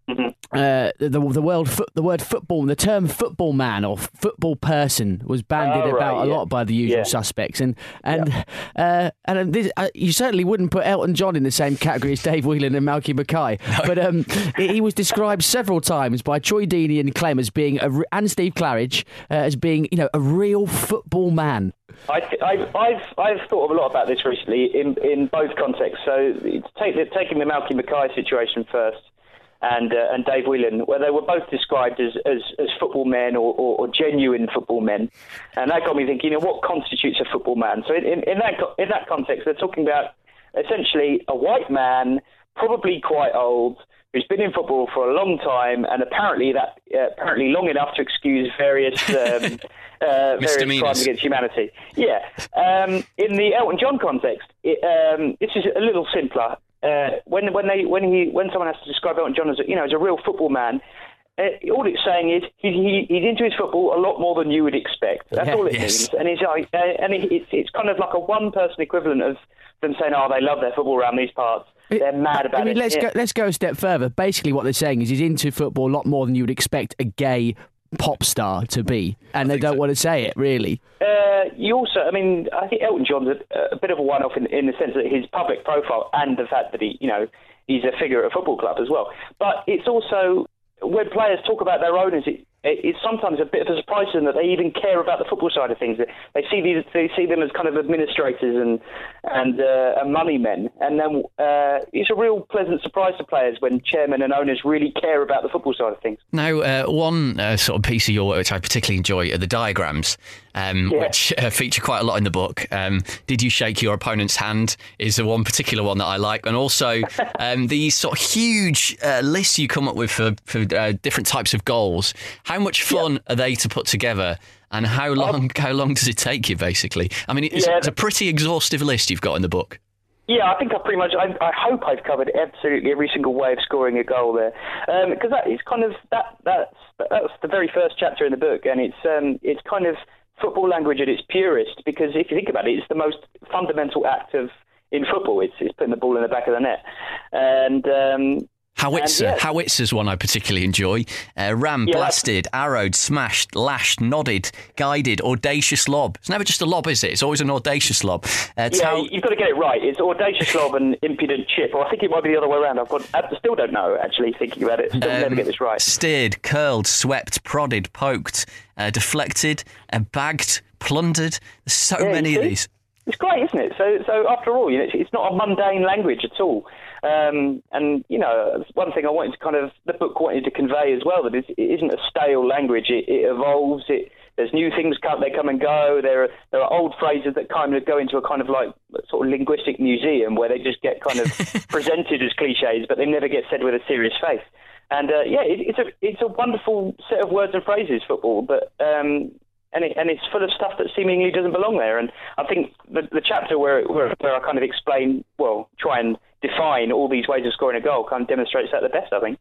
C: Mm-hmm. Uh, the the world fo- the word football, the term football man or football person was bandied oh, right, about yeah. a lot by the usual yeah. suspects, and and yeah. uh, and this, uh, you certainly wouldn't put Elton John in the same category as Dave Whelan and Malky Mackay, no. but um, he was described several times by Troy Deeney and Clem as being a, and Steve Claridge uh, as being you know a real football man.
F: I, I've, I've I've thought a lot about this recently in in both contexts. So take, taking the Malky Mackay situation first. And uh, and Dave Whelan, where they were both described as as, as football men or, or, or genuine football men, and that got me thinking, you know, what constitutes a football man? So in, in, in that in that context, they're talking about essentially a white man, probably quite old, who's been in football for a long time, and apparently that uh, apparently long enough to excuse various um, uh, various crimes against humanity. Yeah. Um, in the Elton John context, it, um, this is a little simpler. Uh, when when they when he when someone has to describe Elton John as a, you know as a real football man, uh, all it's saying is he, he he's into his football a lot more than you would expect. That's yeah, all it yes. means, and it's like uh, and it, it's it's kind of like a one person equivalent of them saying, oh, they love their football around these parts. They're mad about I mean,
C: it. Let's
F: yeah.
C: go let's go a step further. Basically, what they're saying is he's into football a lot more than you would expect a gay pop star to be, and I they don't so. want to say it really.
F: Uh, you also, I mean, I think Elton John's a, a bit of a one-off in, in the sense that his public profile and the fact that he, you know, he's a figure at a football club as well. But it's also when players talk about their owners, it, it's sometimes a bit of a surprise to them that they even care about the football side of things. They see these, they see them as kind of administrators and and, uh, and money men, and then uh, it's a real pleasant surprise to players when chairmen and owners really care about the football side of things.
B: Now, uh, one uh, sort of piece of your work which I particularly enjoy are the diagrams, um, yeah. which uh, feature quite a lot in the book. Um, Did you shake your opponent's hand is the one particular one that I like, and also um, these sort of huge uh, lists you come up with for, for uh, different types of goals. How much fun yeah. are they to put together, and how long um, how long does it take you, basically? I mean, it's, yeah, it's a pretty exhaustive list you've got in the book.
F: Yeah, I think I pretty much, I, I hope I've covered absolutely every single way of scoring a goal there. Because um, that is kind of, that that's that's the very first chapter in the book, and it's um, it's kind of football language at its purest, because if you think about it, it's the most fundamental act of in football. It's, it's putting the ball in the back of the net. And... Um,
B: Howitzer,
F: yeah.
B: Howitzer's one I particularly enjoy. Uh, ram, yeah. blasted, arrowed, smashed, lashed, nodded, guided, audacious lob. It's never just a lob, is it? It's always an audacious lob. Uh,
F: yeah, tell- you've got to get it right. It's audacious lob and impudent chip, or I think it might be the other way around. I've got, I still don't know, actually, thinking about it. Still um, never get this right.
B: Steered, curled, swept, prodded, poked, uh, deflected, uh, bagged, plundered. There's so yeah, many of these.
F: It's great, isn't it? So, so after all, you know, it's, it's not a mundane language at all. Um, and, you know, one thing I wanted to kind of, the book wanted to convey as well, that it isn't a stale language. It, it evolves. It, there's new things come, they come and go. There are, there are old phrases that kind of go into a kind of like sort of linguistic museum where they just get kind of presented as cliches, but they never get said with a serious face. And, uh, yeah, it, it's a it's a wonderful set of words and phrases, football, but... Um, And, it, and it's full of stuff that seemingly doesn't belong there. And I think the, the chapter where, where where I kind of explain, well, try and define all these ways of scoring a goal kind of demonstrates that the best, I think.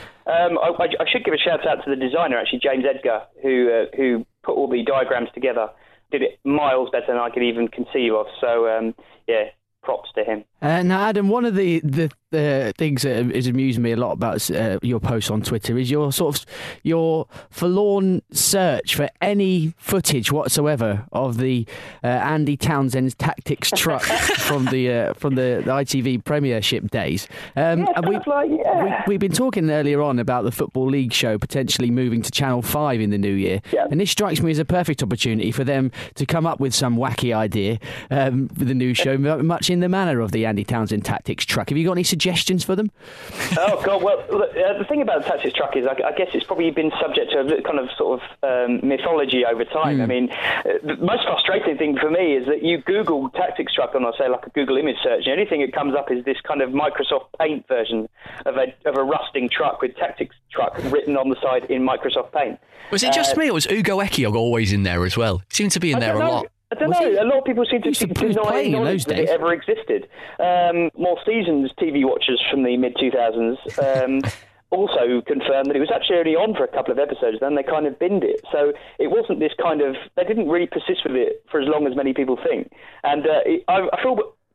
F: Um, I, I should give a shout out to the designer, actually, James Edgar, who uh, who put all the diagrams together. Did it miles better than I could even conceive of. So, um, yeah, props to him.
C: Uh, now, Adam, one of the, the, the things that is amusing me a lot about uh, your posts on Twitter is your sort of your forlorn search for any footage whatsoever of the uh, Andy Townsend's Tactics truck from the uh, from the, the I T V Premiership days. Um,
F: yeah,
C: and we,
F: like, yeah.
C: we, we've been talking earlier on about the Football League show potentially moving to Channel five in the new year.
F: Yeah.
C: And this strikes me as a perfect opportunity for them to come up with some wacky idea um, for the new show, much in the manner of the Andy Townsend Tactics truck. Have you got any suggestions for them?
F: Oh, God, well, look, uh, the thing about the Tactics truck is I, I guess it's probably been subject to a kind of sort of um, mythology over time. Mm. I mean, uh, the most frustrating thing for me is that you Google Tactics truck on, say, like a Google image search, and the only thing that comes up is this kind of Microsoft Paint version of a of a rusting truck with Tactics truck written on the side in Microsoft Paint.
B: Was it just uh, me, or was Ugo Ekiog always in there as well? It seemed to be in
F: I
B: there a
F: know.
B: lot.
F: I don't know. He, a lot of people seem to
C: think
F: deny knowledge that it ever existed. Um, more seasoned T V watchers from the mid two thousands um, also confirmed that it was actually only on for a couple of episodes, then they kind of binned it. So it wasn't this kind of... They didn't really persist with it for as long as many people think. And uh, it, I, I feel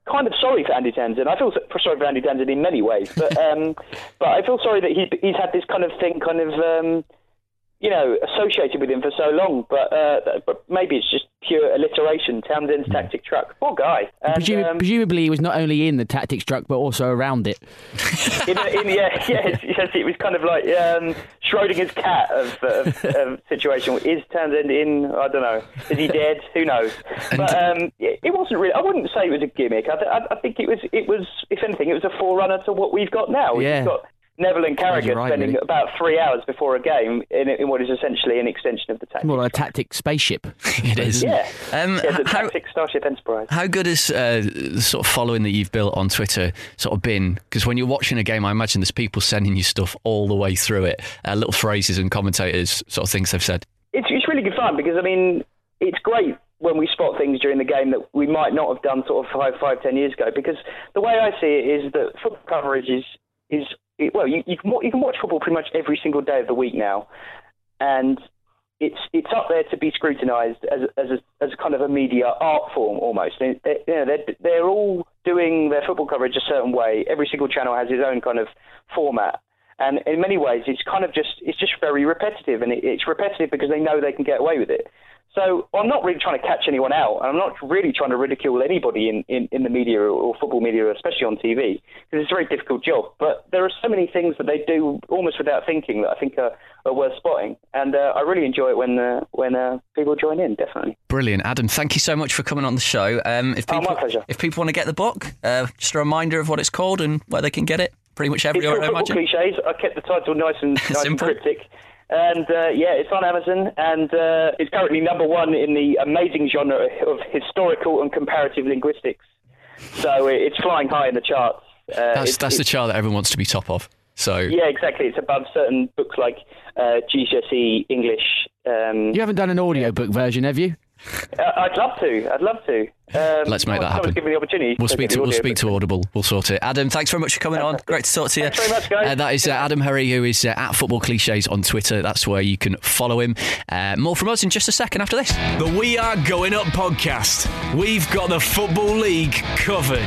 F: kind of sorry for Andy Townsend. I feel sorry for Andy Townsend in many ways, but um, but I feel sorry that he he's had this kind of thing, kind of um, you know, associated with him for so long. But uh, but maybe it's just pure alliteration. Townsend's tactics truck. Poor guy. And,
C: Presum- um, presumably, he was not only in the tactics truck but also around it.
F: in, in, yeah, yes, yes, it was kind of like um, Schrodinger's cat of, of, of situation. Is Townsend in? I don't know. Is he dead? Who knows? But um, it, it wasn't really. I wouldn't say it was a gimmick. I, I, I think it was. It was, if anything, it was a forerunner to what we've got now.
C: Yeah.
F: We've got Neville and Carragher
C: right,
F: spending
C: really.
F: about three hours before a game in, in what is essentially an extension of the tactics.
C: More like a tactic spaceship.
B: It is.
F: Yeah,
B: Um,
F: yeah, the
B: how,
F: tactic Starship Enterprise.
B: how good has uh, the sort of following that you've built on Twitter sort of been? Because when you're watching a game, I imagine there's people sending you stuff all the way through it, uh, little phrases and commentators, sort of things they've said.
F: It's, it's really good fun because, I mean, it's great when we spot things during the game that we might not have done sort of five, five, ten years ago. Because the way I see it is that football coverage is is it, well, you, you can you can watch football pretty much every single day of the week now, and it's it's up there to be scrutinised as as a, as a kind of a media art form almost. And they, you know, they're they're all doing their football coverage a certain way. Every single channel has its own kind of format. And in many ways, it's kind of just it's just very repetitive, and it, it's repetitive because they know they can get away with it. So I'm not really trying to catch anyone out, and I'm not really trying to ridicule anybody in, in, in the media or football media, especially on T V, because it's a very difficult job. But there are so many things that they do almost without thinking that I think are, are worth spotting, and uh, I really enjoy it when uh, when uh, people join in, definitely.
B: Brilliant. Adam, thank you so much for coming on the show. Um, if people,
F: oh, my pleasure.
B: If people want to get the book, uh, just a reminder of what it's called and where they can get it. Pretty much everywhere, I
F: it's called
B: imagine.
F: Football Cliches. I kept the title nice and, nice and
B: Simple.
F: cryptic. And uh, yeah, it's on Amazon, and uh, it's currently number one in the amazing genre of historical and comparative linguistics. So it's flying high in the charts. Uh,
B: That's
F: it's,
B: that's
F: it's,
B: the chart that everyone wants to be top of. So
F: yeah, exactly. It's above certain books like uh, G C S E English. Um,
C: You haven't done an audiobook version, have you?
F: uh, I'd love to. I'd love to. Um,
B: Let's make that
F: someone's
B: happen.
F: Give me the opportunity.
B: We'll
F: to
B: speak
F: get
B: to
F: the
B: we'll
F: audio
B: speak to
F: book.
B: Audible. We'll sort it. Adam, thanks very much for coming on. Great to talk to you.
F: Thanks very much, guys.
B: Uh, that is uh, Adam Hurrey, who is uh, at Football Cliches on Twitter. That's where you can follow him. Uh, more from us in just a second after this.
E: The We Are Going Up podcast. We've got the Football League covered.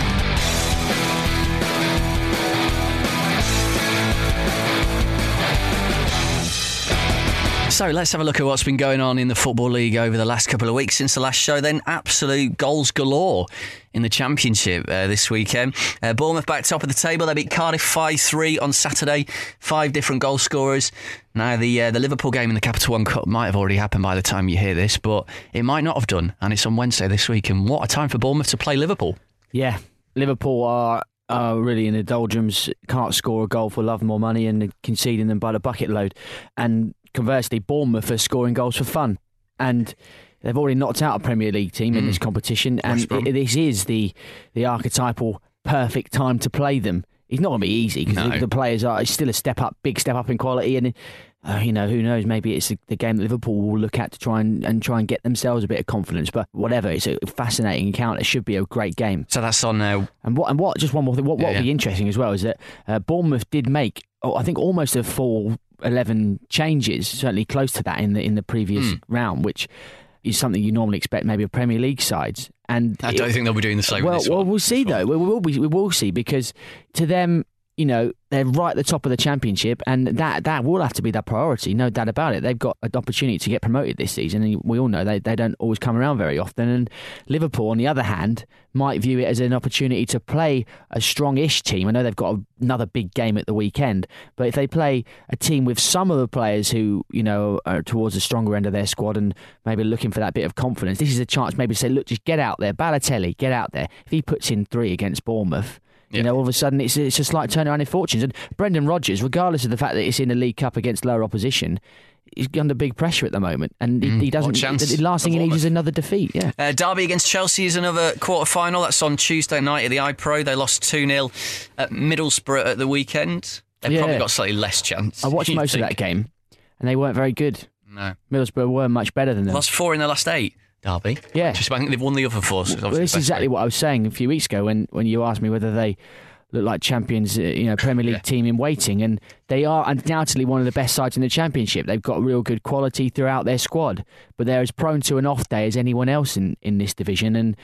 B: So let's have a look at what's been going on in the Football League over the last couple of weeks since the last show. Then absolute goals galore in the Championship uh, this weekend. Uh, Bournemouth back top of the table. They beat Cardiff five three on Saturday. Five different goal scorers. Now the uh, the Liverpool game in the Capital One Cup might have already happened by the time you hear this, but it might not have done. And it's on Wednesday this week. And what a time for Bournemouth to play Liverpool.
C: Yeah, Liverpool are are really in the doldrums. Can't score a goal for love nor money, and conceding them by the bucket load. And conversely, Bournemouth are scoring goals for fun, and they've already knocked out a Premier League team mm. in this competition, and it, this is the the archetypal perfect time to play them. It's not going to be easy because
B: no.
C: the, the players are it's still a step up, big step up in quality, and uh, you know who knows, maybe it's the, the game that Liverpool will look at to try and, and try and get themselves a bit of confidence. But whatever, it's a fascinating encounter. It should be a great game.
B: So that's on now.
C: And what and what just one more thing. What what
B: yeah,
C: will be
B: yeah.
C: interesting as well is that uh, Bournemouth did make oh, I think almost a full eleven changes, certainly close to that in the in the previous
B: mm.
C: round, which is something you normally expect maybe of Premier League sides. And
B: I don't
C: it,
B: think they'll be doing the same.
C: Well,
B: with this
C: well,
B: one.
C: we'll see though. We will be, we will see because to them, you know, they're right at the top of the Championship, and that that will have to be their priority, no doubt about it. They've got an opportunity to get promoted this season, and we all know they, they don't always come around very often. And Liverpool, on the other hand, might view it as an opportunity to play a strong-ish team. I know they've got another big game at the weekend, but if they play a team with some of the players who, you know, are towards the stronger end of their squad and maybe looking for that bit of confidence, this is a chance maybe to say, look, just get out there. Balotelli, get out there. If he puts in three against Bournemouth, You
B: Yeah.
C: know, all of a sudden it's it's a slight turnaround in fortunes. And Brendan Rodgers, regardless of the fact that it's in the League Cup against lower opposition, he's under big pressure at the moment, and he,
B: Mm.
C: he doesn't.
B: What chance
C: The last thing he
B: of
C: needs is
B: Bournemouth?
C: another defeat. Yeah.
B: Uh, Derby against Chelsea is another quarter final. That's on Tuesday night at the iPro. They lost two nil at Middlesbrough at the weekend. They've
C: Yeah.
B: probably got slightly less chance.
C: I watched
B: you'd
C: most
B: think.
C: of that game, and they weren't very good.
B: No.
C: Middlesbrough were much better than them.
B: Lost four in their last eight. Derby.
C: Yeah.
B: Just, I think they've won the other four. So
C: Well, this is exactly what I was saying a few weeks ago when, when you asked me whether they look like champions, uh, you know, Premier League
B: Yeah.
C: team in waiting, and they are undoubtedly one of the best sides in the Championship. They've got real good quality throughout their squad, but they're as prone to an off day as anyone else in, in this division, and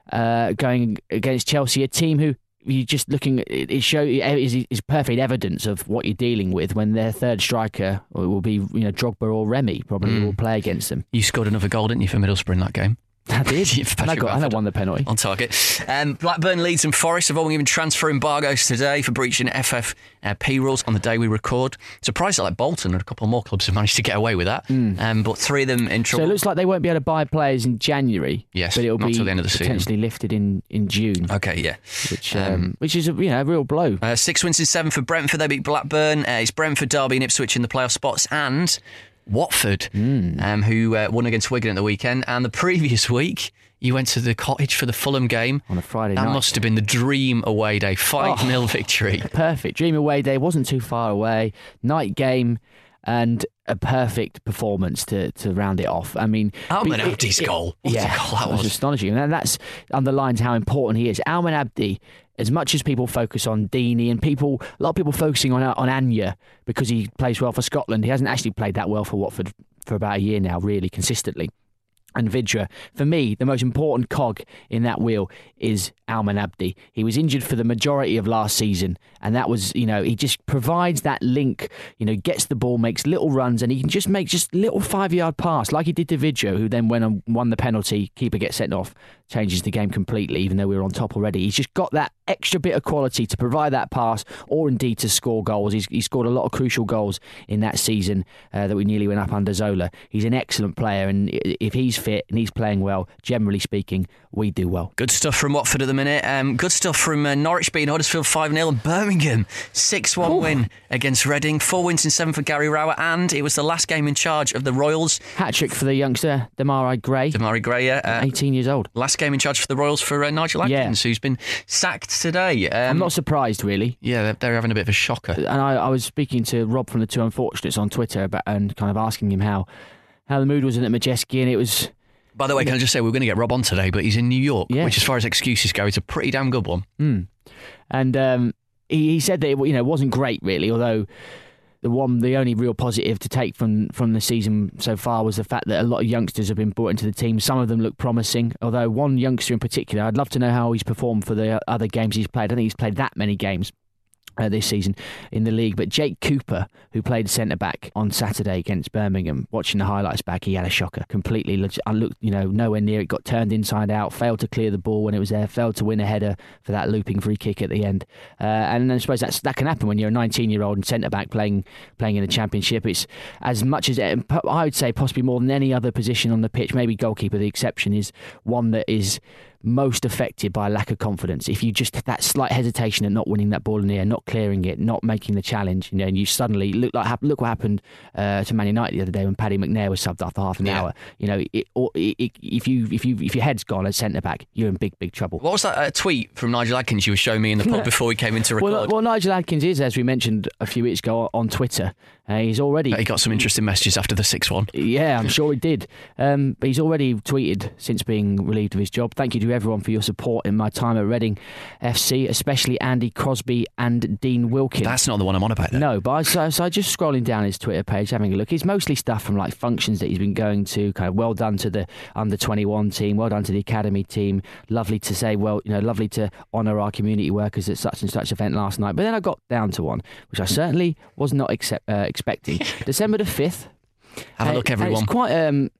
C: uh, going against Chelsea, a team who you just looking at it show is is perfect evidence of what you're dealing with when their third striker will be, you know, Drogba or Remy probably mm. will play against them.
B: You scored another goal, didn't you, for Middlesbrough in that game?
C: I did. and I got and I won the penalty.
B: On target. Um, Blackburn, Leeds and Forest have all been given transfer embargoes today for breaching F F P rules on the day we record. Surprised that like Bolton and a couple more clubs have managed to get away with that. Mm. Um, but three of them in trouble.
C: So it looks like they won't be able to buy players in January.
B: Yes,
C: but it'll
B: not
C: be
B: till the end of the
C: potentially
B: season.
C: lifted in, in June.
B: Okay, yeah.
C: Which um, um, which is a, you know, a real blow.
B: Uh, six wins in seven for Brentford. They beat Blackburn. Uh, it's Brentford, Derby and Ipswich in the playoff spots. And Watford, mm. um, who uh, won against Wigan at the weekend. And the previous week, you went to the Cottage for the Fulham game.
C: On a Friday
B: that
C: night.
B: That must have been the dream away day. five nil oh, victory.
C: Perfect. Dream away day. Wasn't too far away. Night game and a perfect performance to, to round it off. I mean...
B: Alman Abdi's goal. What
C: yeah,
B: a goal that was.
C: was astonishing. And that's underlines how important he is. Alman Abdi, as much as people focus on Deeney and people, a lot of people focusing on on Anya because he plays well for Scotland, he hasn't actually played that well for Watford for about a year now, really, consistently. And Vidra, for me, the most important cog in that wheel is Alman Abdi. He was injured for the majority of last season, and that was, you know, he just provides that link, you know, gets the ball, makes little runs, and he can just make just little five-yard pass, like he did to Vidra, who then went and won the penalty, keeper gets sent off, changes the game completely, even though we were on top already. He's just got that extra bit of quality to provide that pass, or indeed to score goals. He's, he scored a lot of crucial goals in that season uh, that we nearly went up under Zola. He's an excellent player, and if he's fit and he's playing well, generally speaking, we do well.
B: Good stuff from Watford at the minute. Um, good stuff from uh, Norwich beating Huddersfield five nil, and Birmingham six one Ooh. win against Reading. Four wins in seven for Gary Rowett, and it was the last game in charge of the Royals.
C: Hat-trick for the youngster, Demarai Gray.
B: Demarai Gray, yeah. Uh,
C: eighteen years old.
B: Last game in charge for the Royals for uh, Nigel Adkins, yeah. who's been sacked today. Um,
C: I'm not surprised, really.
B: Yeah, they're, they're having a bit of a shocker.
C: And I, I was speaking to Rob from the Two Unfortunates on Twitter about, and kind of asking him how, how the mood was in at Majeski, and it was...
B: By the way, can I just say, we we're going to get Rob on today, but he's in New York, yeah. which as far as excuses go, it's a pretty damn good one.
C: Mm. And um, he, he said that it, you know, wasn't great, really, although the one, the only real positive to take from, from the season so far was the fact that a lot of youngsters have been brought into the team. Some of them look promising, although one youngster in particular, I'd love to know how he's performed for the other games he's played. I don't think he's played that many games Uh, this season in the league, but Jake Cooper, who played centre-back on Saturday against Birmingham, watching the highlights back, he had a shocker. Completely, I looked, you know, nowhere near it, got turned inside out, failed to clear the ball when it was there, failed to win a header for that looping free kick at the end. Uh, and I suppose that's, that can happen when you're a nineteen-year-old and centre-back playing playing in the Championship. It's as much as, I would say, possibly more than any other position on the pitch, maybe goalkeeper, the exception, is one that is most affected by lack of confidence. If you just have that slight hesitation at not winning that ball in the air, not clearing it, not making the challenge, you know, and you suddenly look like look what happened uh, to Man United the other day when Paddy McNair was subbed after half an yeah. hour. You know, it, or it, it, if you if you if your head's gone as centre back, you're in big big trouble.
B: What was that uh, tweet from Nigel Adkins you were showing me in the pub before we came in to record?
C: Well, well, Nigel Adkins is, as we mentioned a few weeks ago on Twitter, uh, he's already
B: he got some interesting messages after the six one.
C: Yeah, I'm sure he did. Um, but he's already tweeted since being relieved of his job. Thank you to everyone for your support in my time at Reading F C, especially Andy Crosby and Dean Wilkin.
B: That's not the one I'm on about, though.
C: No, but I, so, so I just scrolling down his Twitter page, having a look. It's mostly stuff from like functions that he's been going to. Kind of well done to the under twenty-one team, well done to the academy team. Lovely to say, well, you know, lovely to honour our community workers at such and such event last night. But then I got down to one, which I certainly was not accept, uh, expecting. December the fifth.
B: Have a look, everyone.
C: It's quite um.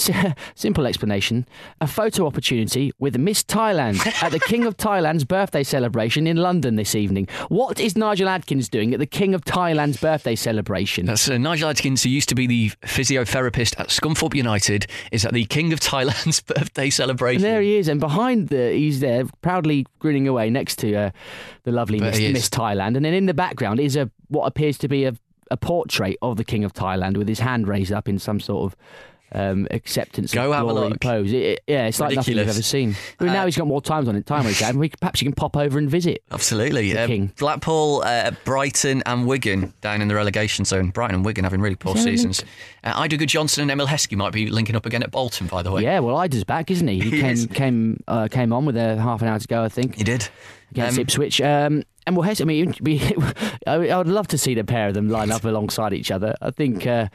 C: Simple explanation. A photo opportunity with Miss Thailand at the King of Thailand's birthday celebration in London this evening. What is Nigel Adkins doing at the King of Thailand's birthday celebration?
B: That's uh, Nigel Adkins, who used to be the physiotherapist at Scunthorpe United, is at the King of Thailand's birthday celebration.
C: And there he is, and behind the he's there proudly grinning away next to uh, the lovely Miss, Miss Thailand, and then in the background is a what appears to be a, a portrait of the King of Thailand with his hand raised up in some sort of Um, acceptance
B: Go
C: of
B: have
C: glory
B: a look.
C: pose. It, it, yeah, it's like
B: Ridiculous.
C: nothing you've ever seen. But uh, now he's got more times on it, time on his hand. We, perhaps you can pop over and visit.
B: Absolutely.
C: The
B: uh,
C: King.
B: Blackpool, uh, Brighton and Wigan down in the relegation zone. Brighton and Wigan having really poor
C: yeah,
B: seasons. Uh, Ida Good-Johnson and Emil Heskey might be linking up again at Bolton, by the way.
C: Yeah, well, Ida's back, isn't he? He,
B: he
C: came
B: is.
C: came uh, came on with a half an hour to go, I think.
B: He did.
C: Against
B: um,
C: Ipswich. Um, and well, Heskey, I mean, we, I would love to see the pair of them line up alongside each other. I think... Uh,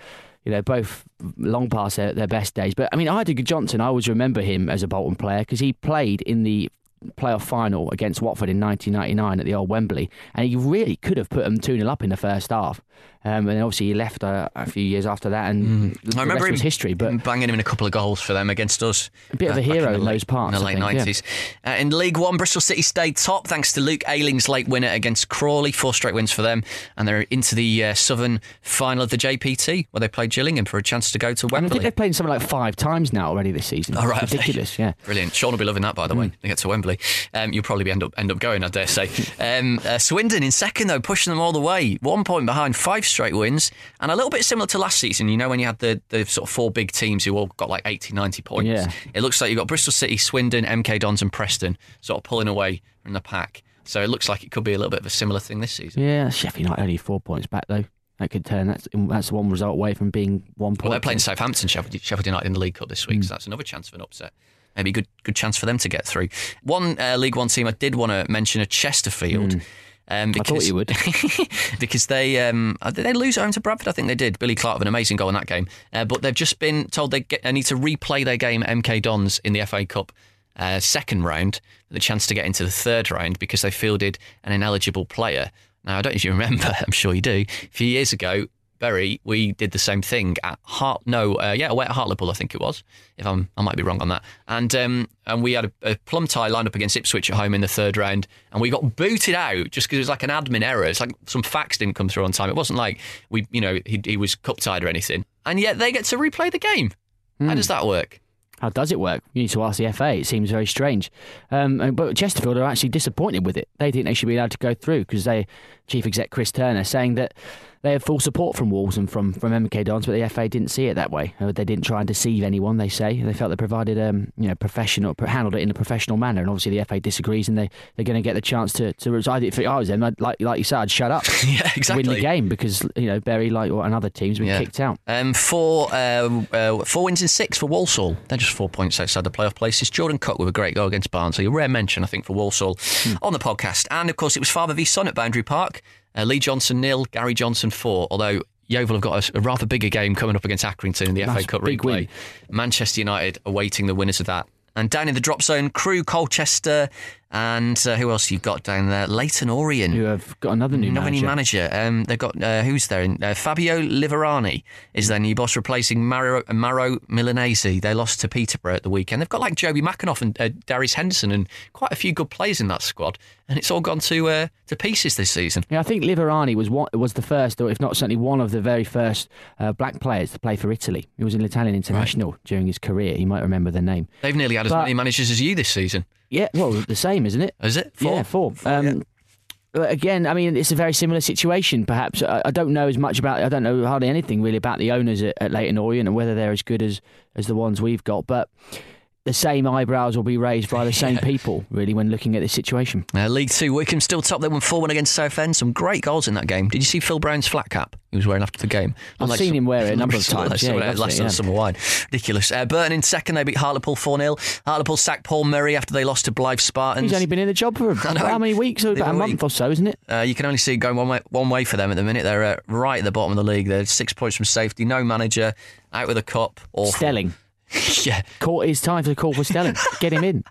C: you know, both long past their, their best days. But I mean, Eidur Johnson, I always remember him as a Bolton player because he played in the playoff final against Watford in nineteen ninety-nine at the old Wembley, and he really could have put them two nil up in the first half. Um, and obviously he left uh, a few years after that, and mm. the,
B: I remember
C: rest
B: him
C: was history. But
B: banging him in a couple of goals for them against us.
C: A bit uh, of a hero in, in those parts.
B: In the late
C: I think,
B: nineties.
C: Yeah.
B: Uh, in League One, Bristol City stayed top thanks to Luke Ayling's late winner against Crawley. Four straight wins for them, and they're into the uh, Southern final of the J P T, where they played Gillingham for a chance to go to Wembley.
C: I think they've played something like five times now already this season.
B: Oh, right,
C: ridiculous, yeah.
B: Brilliant. Sean will be loving that, by the mm. way. They get to Wembley. Um, you'll probably be end up end up going, I dare say. um, uh, Swindon in second, though, pushing them all the way. One point behind, five straight wins, and a little bit similar to last season. You know, when you had the, the sort of four big teams who all got like eighty, ninety points.
C: Yeah.
B: It looks like you've got Bristol City, Swindon, M K Dons and Preston sort of pulling away from the pack. So it looks like it could be a little bit of a similar thing this season.
C: Yeah, Sheffield United only four points back, though. That could turn. That's that's one result away from being one point.
B: Well, they're playing Southampton, Sheffield, Sheffield United in the League Cup this week, mm. so that's another chance for an upset. Maybe a good, good chance for them to get through. One uh, League One team I did want to mention are Chesterfield. Mm. Um, because,
C: I thought you would.
B: because they um, did they lose at home to Bradford? I think they did. Billy Clark with an amazing goal in that game. Uh, but they've just been told they, get, they need to replay their game at M K Dons in the F A Cup uh, second round, with a chance to get into the third round because they fielded an ineligible player. Now, I don't know if you remember, I'm sure you do, a few years ago, Bury, we did the same thing at Hart. No, uh, yeah, away at Hartlepool, I think it was. If I'm, I might be wrong on that. And um, and we had a, a plum tie lined up against Ipswich at home in the third round, and we got booted out just because it was like an admin error. It's like some facts didn't come through on time. It wasn't like we, you know, he, he was cup tied or anything. And yet they get to replay the game. Mm. How does that work?
C: How does it work? You need to ask the F A. It seems very strange. Um, but Chesterfield are actually disappointed with it. They think they should be allowed to go through because they, Chief Exec Chris Turner, saying that they have full support from Wolves and from, from M K Dons, but the F A didn't see it that way. They didn't try and deceive anyone, they say. They felt they provided, um, you know, professional, handled it in a professional manner, and obviously the F A disagrees, and they, they're going to get the chance to, to reside. If I was them, I'd, like like you said, I'd shut up.
B: Yeah, exactly.
C: Win the game because, you know, Bury, like and other teams, been yeah. kicked out.
B: Um, four, uh, uh, four wins in six for Walsall. They're just four points outside the playoff places. Jordan Cook with a great goal against Barnsley. A rare mention, I think, for Walsall hmm. on the podcast. And, of course, it was Father v Son at Boundary Park. Uh, Lee Johnson nil, Gary Johnson four, although Yeovil have got a, a rather bigger game coming up against Accrington in the That's F A Cup replay. Win. Manchester United awaiting the winners of that. And down in the drop zone, Crewe, Colchester, and uh, who else you've got down there? Leyton Orient.
C: Who have got another new
B: Not
C: manager.
B: Not any manager. Um, they've got, uh, who's there? Uh, Fabio Liverani is their new boss, replacing Maro, Maro Milanese. They lost to Peterborough at the weekend. They've got like Joby McAnoff and uh, Darius Henderson and quite a few good players in that squad. And it's all gone to uh, to pieces this season.
C: Yeah, I think Liverani was one, was the first, or if not certainly one of the very first uh, black players to play for Italy. He was an Italian international right. during his career. You might remember the name.
B: They've nearly had as but, many managers as you this season.
C: Yeah, well, the same, isn't it?
B: Is it? Four?
C: Yeah, four.
B: four
C: um,
B: yeah.
C: Again, I mean, it's a very similar situation, perhaps. I, I don't know as much about, I don't know hardly anything really about the owners at, at Leyton Orient and whether they're as good as, as the ones we've got, but the same eyebrows will be raised by the same yeah. people, really, when looking at this situation.
B: Uh, League Two, Wycombe still top. They won four one against Southend. Some great goals in that game. Did you see Phil Brown's flat cap he was wearing after the game?
C: I've
B: like
C: seen
B: some,
C: him wear it a number of times. Yeah,
B: it lasted yeah. summer wide. Ridiculous. Uh, Burton in second. They beat Hartlepool four nil. Hartlepool sacked Paul Murray after they lost to Blythe Spartans.
C: He's only been in the job for how many weeks? About a month week. or so, isn't it?
B: Uh, you can only see it going one way, one way for them at the minute. They're uh, right at the bottom of the league. They're six points from safety. No manager. Out with a cup. Awful.
C: Stelling.
B: Yeah.
C: Call, it's time to call for Stelling. Get him in.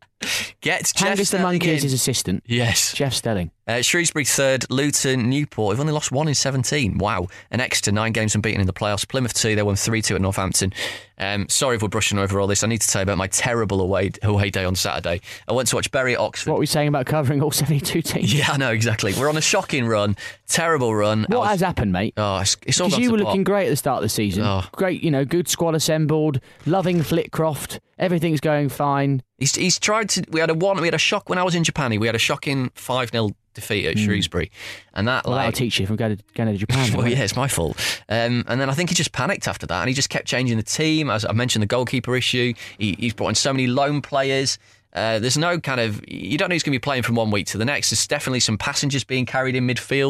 B: Get
C: Angus the Monkey is his assistant.
B: Yes.
C: Jeff Stelling.
B: Uh, Shrewsbury third, Luton, Newport. They've only lost one in seventeen. Wow. And Exeter, nine games unbeaten in the playoffs. Plymouth two, they won three two at Northampton. Um, sorry if we're brushing over all this. I need to tell you about my terrible away, away day on Saturday. I went to watch Bury at Oxford.
C: What were we saying about covering all seventy-two teams?
B: Yeah, I know, exactly. We're on a shocking run. Terrible run.
C: What
B: was,
C: has happened, mate?
B: Oh, it's, it's all
C: Because
B: gone
C: you
B: to
C: were
B: pot.
C: looking great at the start of the season.
B: Oh.
C: Great, you know, good squad assembled, loving Flitcroft. Everything's going fine.
B: He's, he's tried to. We had a one. We had a shock when I was in Japan. We had a shocking five nil defeat at mm. Shrewsbury, and that
C: well,
B: like
C: that'll teach you from going to, going to Japan.
B: Well, yeah, it's my fault. Um, and then I think he just panicked after that, and he just kept changing the team. As I mentioned, the goalkeeper issue. He, he's brought in so many loan players. Uh, there's no kind of, you don't know who's going to be playing from one week to the next. There's definitely some passengers being carried in midfield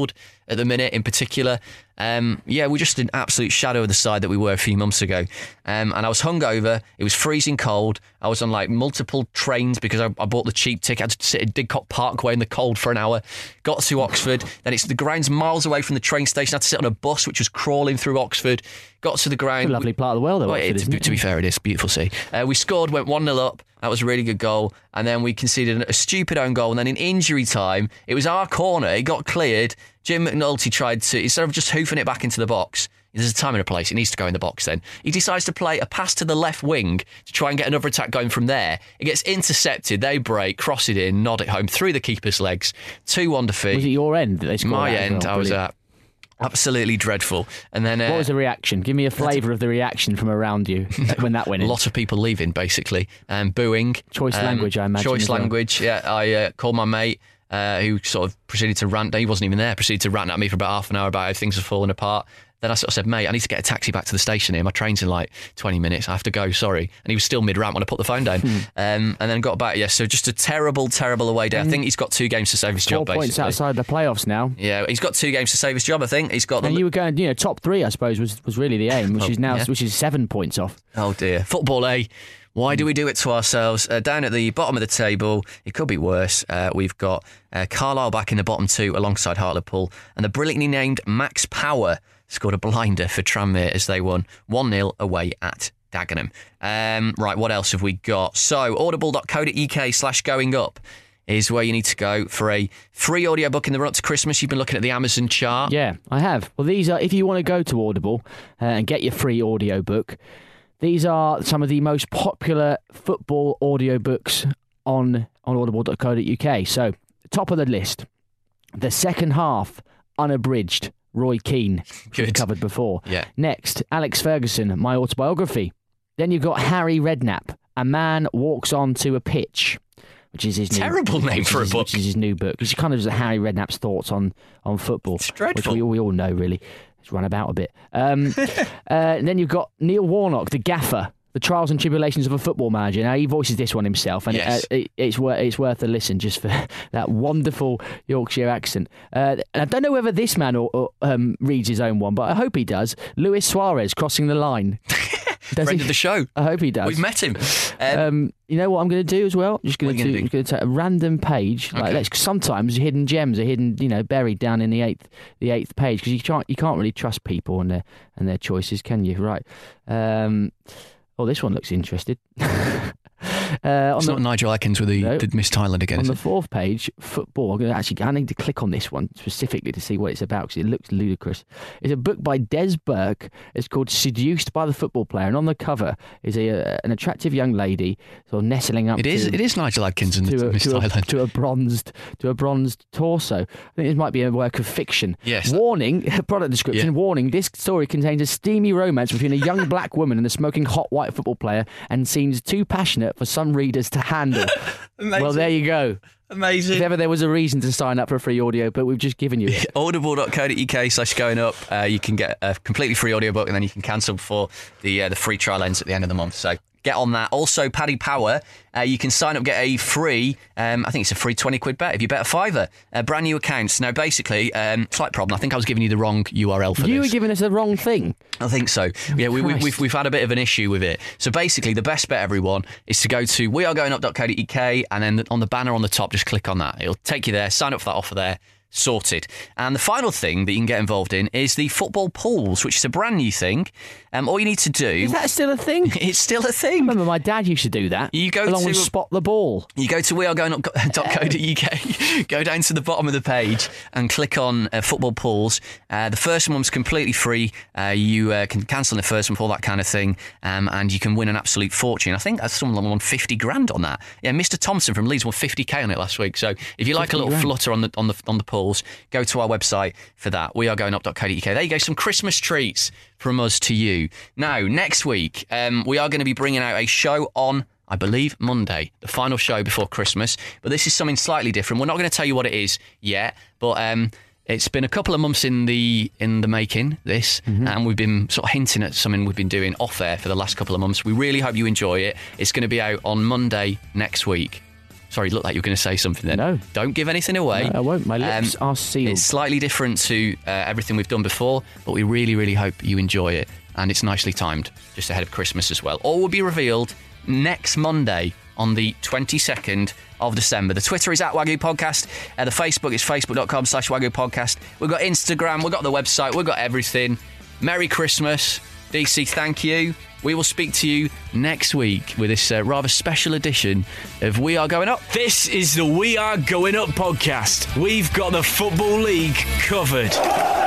B: at the minute in particular. Um, yeah, we're just an absolute shadow of the side that we were a few months ago. Um, and I was hungover. It was freezing cold. I was on like multiple trains because I, I bought the cheap ticket. I had to sit at Didcot Parkway in the cold for an hour. Got to Oxford. Then it's the ground's miles away from the train station. I had to sit on a bus which was crawling through Oxford. Got to the ground.
C: It's a lovely part of the world, though.
B: Well,
C: Oxford,
B: it,
C: isn't
B: to,
C: it?
B: to be fair, it is. Beautiful sea. Uh, we scored, went one nil up. That was a really good goal. And then we conceded a stupid own goal. And then in injury time, it was our corner. It got cleared. Jim McNulty tried to, instead of just hoofing it back into the box, there's a time and a place. It needs to go in the box then. He decides to play a pass to the left wing to try and get another attack going from there. It gets intercepted. They break, cross it in, nod it home through the keeper's legs. two one defeat.
C: Was it your end that they scored?
B: My
C: at as
B: end,
C: well?
B: I was
C: Brilliant.
B: at. Absolutely dreadful. And then uh,
C: What was the reaction? Give me a flavour of the reaction from around you when that went in.
B: lots of people leaving, basically. Um, booing.
C: Choice
B: um,
C: language, I imagine,
B: Choice
C: as well.
B: language, yeah. I uh, called my mate, uh, who sort of proceeded to rant. He wasn't even there. Proceeded to rant at me for about half an hour about how things are falling apart. Then I sort of said, mate, I need to get a taxi back to the station here. My train's in like twenty minutes. I have to go, sorry. And he was still mid-rant when I put the phone down. um, and then got back, yeah. So just a terrible, terrible away day. I think he's got two games to save his
C: Four
B: job,
C: points
B: basically.
C: outside the playoffs now.
B: Yeah, he's got two games to save his job, I think. He's got
C: And
B: the...
C: you were going, you know, top three, I suppose, was, was really the aim, which
B: Oh,
C: is now
B: yeah.
C: which is seven points off.
B: Oh dear. Football, eh? Why do we do it to ourselves? Uh, down at the bottom of the table, it could be worse. Uh, we've got uh, Carlisle back in the bottom two alongside Hartlepool, and the brilliantly named Max Power scored a blinder for Tranmere as they won one nil away at Dagenham. Um, right, what else have we got? So, audible.co.uk slash going up is where you need to go for a free audiobook in the run up to Christmas. You've been looking at the Amazon chart.
C: Yeah, I have. Well, these are, if you want to go to Audible uh, and get your free audiobook, these are some of the most popular football audiobooks on, on audible.co.uk. So, top of the list, The Second Half, Unabridged, Roy Keane, which we've
B: Good.
C: covered before.
B: Yeah.
C: Next, Alex Ferguson, My Autobiography. Then you've got Harry Redknapp, A Man Walks Onto a Pitch, which is his
B: Terrible
C: new,
B: name
C: which
B: for a
C: is-
B: book.
C: Which is his new book. It's kind of just Harry Redknapp's thoughts on, on football,
B: It's dreadful.
C: which we, we all know, really. It's run about a bit. Um, uh, and then you've got Neil Warnock, the gaffer, The Trials and Tribulations of a Football Manager. Now, he voices this one himself, and
B: Yes.
C: it, uh, it, it's, worth, it's worth a listen just for that wonderful Yorkshire accent. Uh, and I don't know whether this man or, or, um, reads his own one, but I hope he does. Luis Suarez, Crossing the Line. Does
B: Friend
C: he?
B: of the show.
C: I hope he does.
B: We've met him. Um,
C: Um, you know what I'm going to do as well? I'm just going
B: What are
C: to
B: you
C: do,
B: gonna do?
C: going to take a random page. Like
B: Okay.
C: let's, sometimes hidden gems are hidden, you know, buried down in the eighth, the eighth page because you can't, you can't really trust people and their and their choices, can you? Right. Um, oh, this one looks interested. Uh, on
B: it's
C: the,
B: not Nigel Atkins with the,
C: No.
B: the Miss Thailand again,
C: on
B: is
C: the
B: it?
C: fourth page, football. I'm going to actually, I need to click on this one specifically to see what it's about because it looks ludicrous. It's a book by Des Burke. It's called Seduced by the Football Player, and on the cover is a an attractive young lady sort of nestling up.
B: It is.
C: to,
B: It is Nigel Atkins and
C: to
B: the
C: a,
B: Miss
C: to, a,
B: Thailand.
C: to a bronzed to a bronzed torso. I think this might be a work of fiction.
B: Yes.
C: Warning, product description,
B: Yeah.
C: warning, this story contains a steamy romance between a young black woman and a smoking hot white football player and seems too passionate for some readers to handle. Well, there you go.
B: Amazing.
C: If ever there was a reason to sign up for a free audio, but we've just given you it.
B: audible.co.uk slash going up. Uh, you can get a completely free audiobook and then you can cancel before the uh, the free trial ends at the end of the month. So get on that. Also, Paddy Power, uh, you can sign up, get a free, um, I think it's a free twenty quid bet if you bet a fiver. Uh, brand new accounts. Now, basically, um, slight problem. I think I was giving you the wrong U R L for
C: You
B: this.
C: were giving us the wrong thing.
B: I think so. Yeah, we, we,
C: Christ.
B: we've we've had a bit of an issue with it. So basically, the best bet, everyone, is to go to wearegoingup.co.uk and then on the banner on the top, just click on that. It'll take you there. Sign up for that offer there. Sorted. And the final thing that you can get involved in is the football pools, which is a brand new thing. Um, all you need to do.
C: Is that still a thing?
B: It's still a thing.
C: Remember, my dad used to do that.
B: You go
C: along
B: to-
C: with Spot the Ball.
B: You go to wearegoingup.co.uk, go down to the bottom of the page and click on uh, football pools. Uh, the first one's completely free. Uh, you uh, can cancel the first one for all that kind of thing, um, and you can win an absolute fortune. I think someone won fifty grand on that. Yeah, Mister Thompson from Leeds won fifty k on it last week. So if you like a little
C: grand.
B: flutter on the on the on the pools, go to our website for that. wearegoingup.co.uk. There you go. Some Christmas treats from us to you. Now, next week, um, we are going to be bringing out a show on, I believe, Monday, the final show before Christmas. But this is something slightly different. We're not going to tell you what it is yet, but um, it's been a couple of months in the in the making, this,
C: Mm-hmm.
B: and we've been sort of hinting at something we've been doing off air for the last couple of months. We really hope you enjoy it. It's going to be out on Monday next week. Sorry, you looked like you were going to say something then.
C: No.
B: Don't give anything away.
C: No, I won't. My lips
B: Um,
C: are sealed.
B: It's slightly different to uh, everything we've done before, but we really, really hope you enjoy it. And it's nicely timed, just ahead of Christmas as well. All will be revealed next Monday on the twenty-second of December. The Twitter is at Wagyu Podcast. Uh, the Facebook is facebook.com slash Wagyu Podcast. We've got Instagram. We've got the website. We've got everything. Merry Christmas. D C, thank you. We will speak to you next week with this uh, rather special edition of We Are Going Up.
E: This is the We Are Going Up podcast. We've got the Football League covered.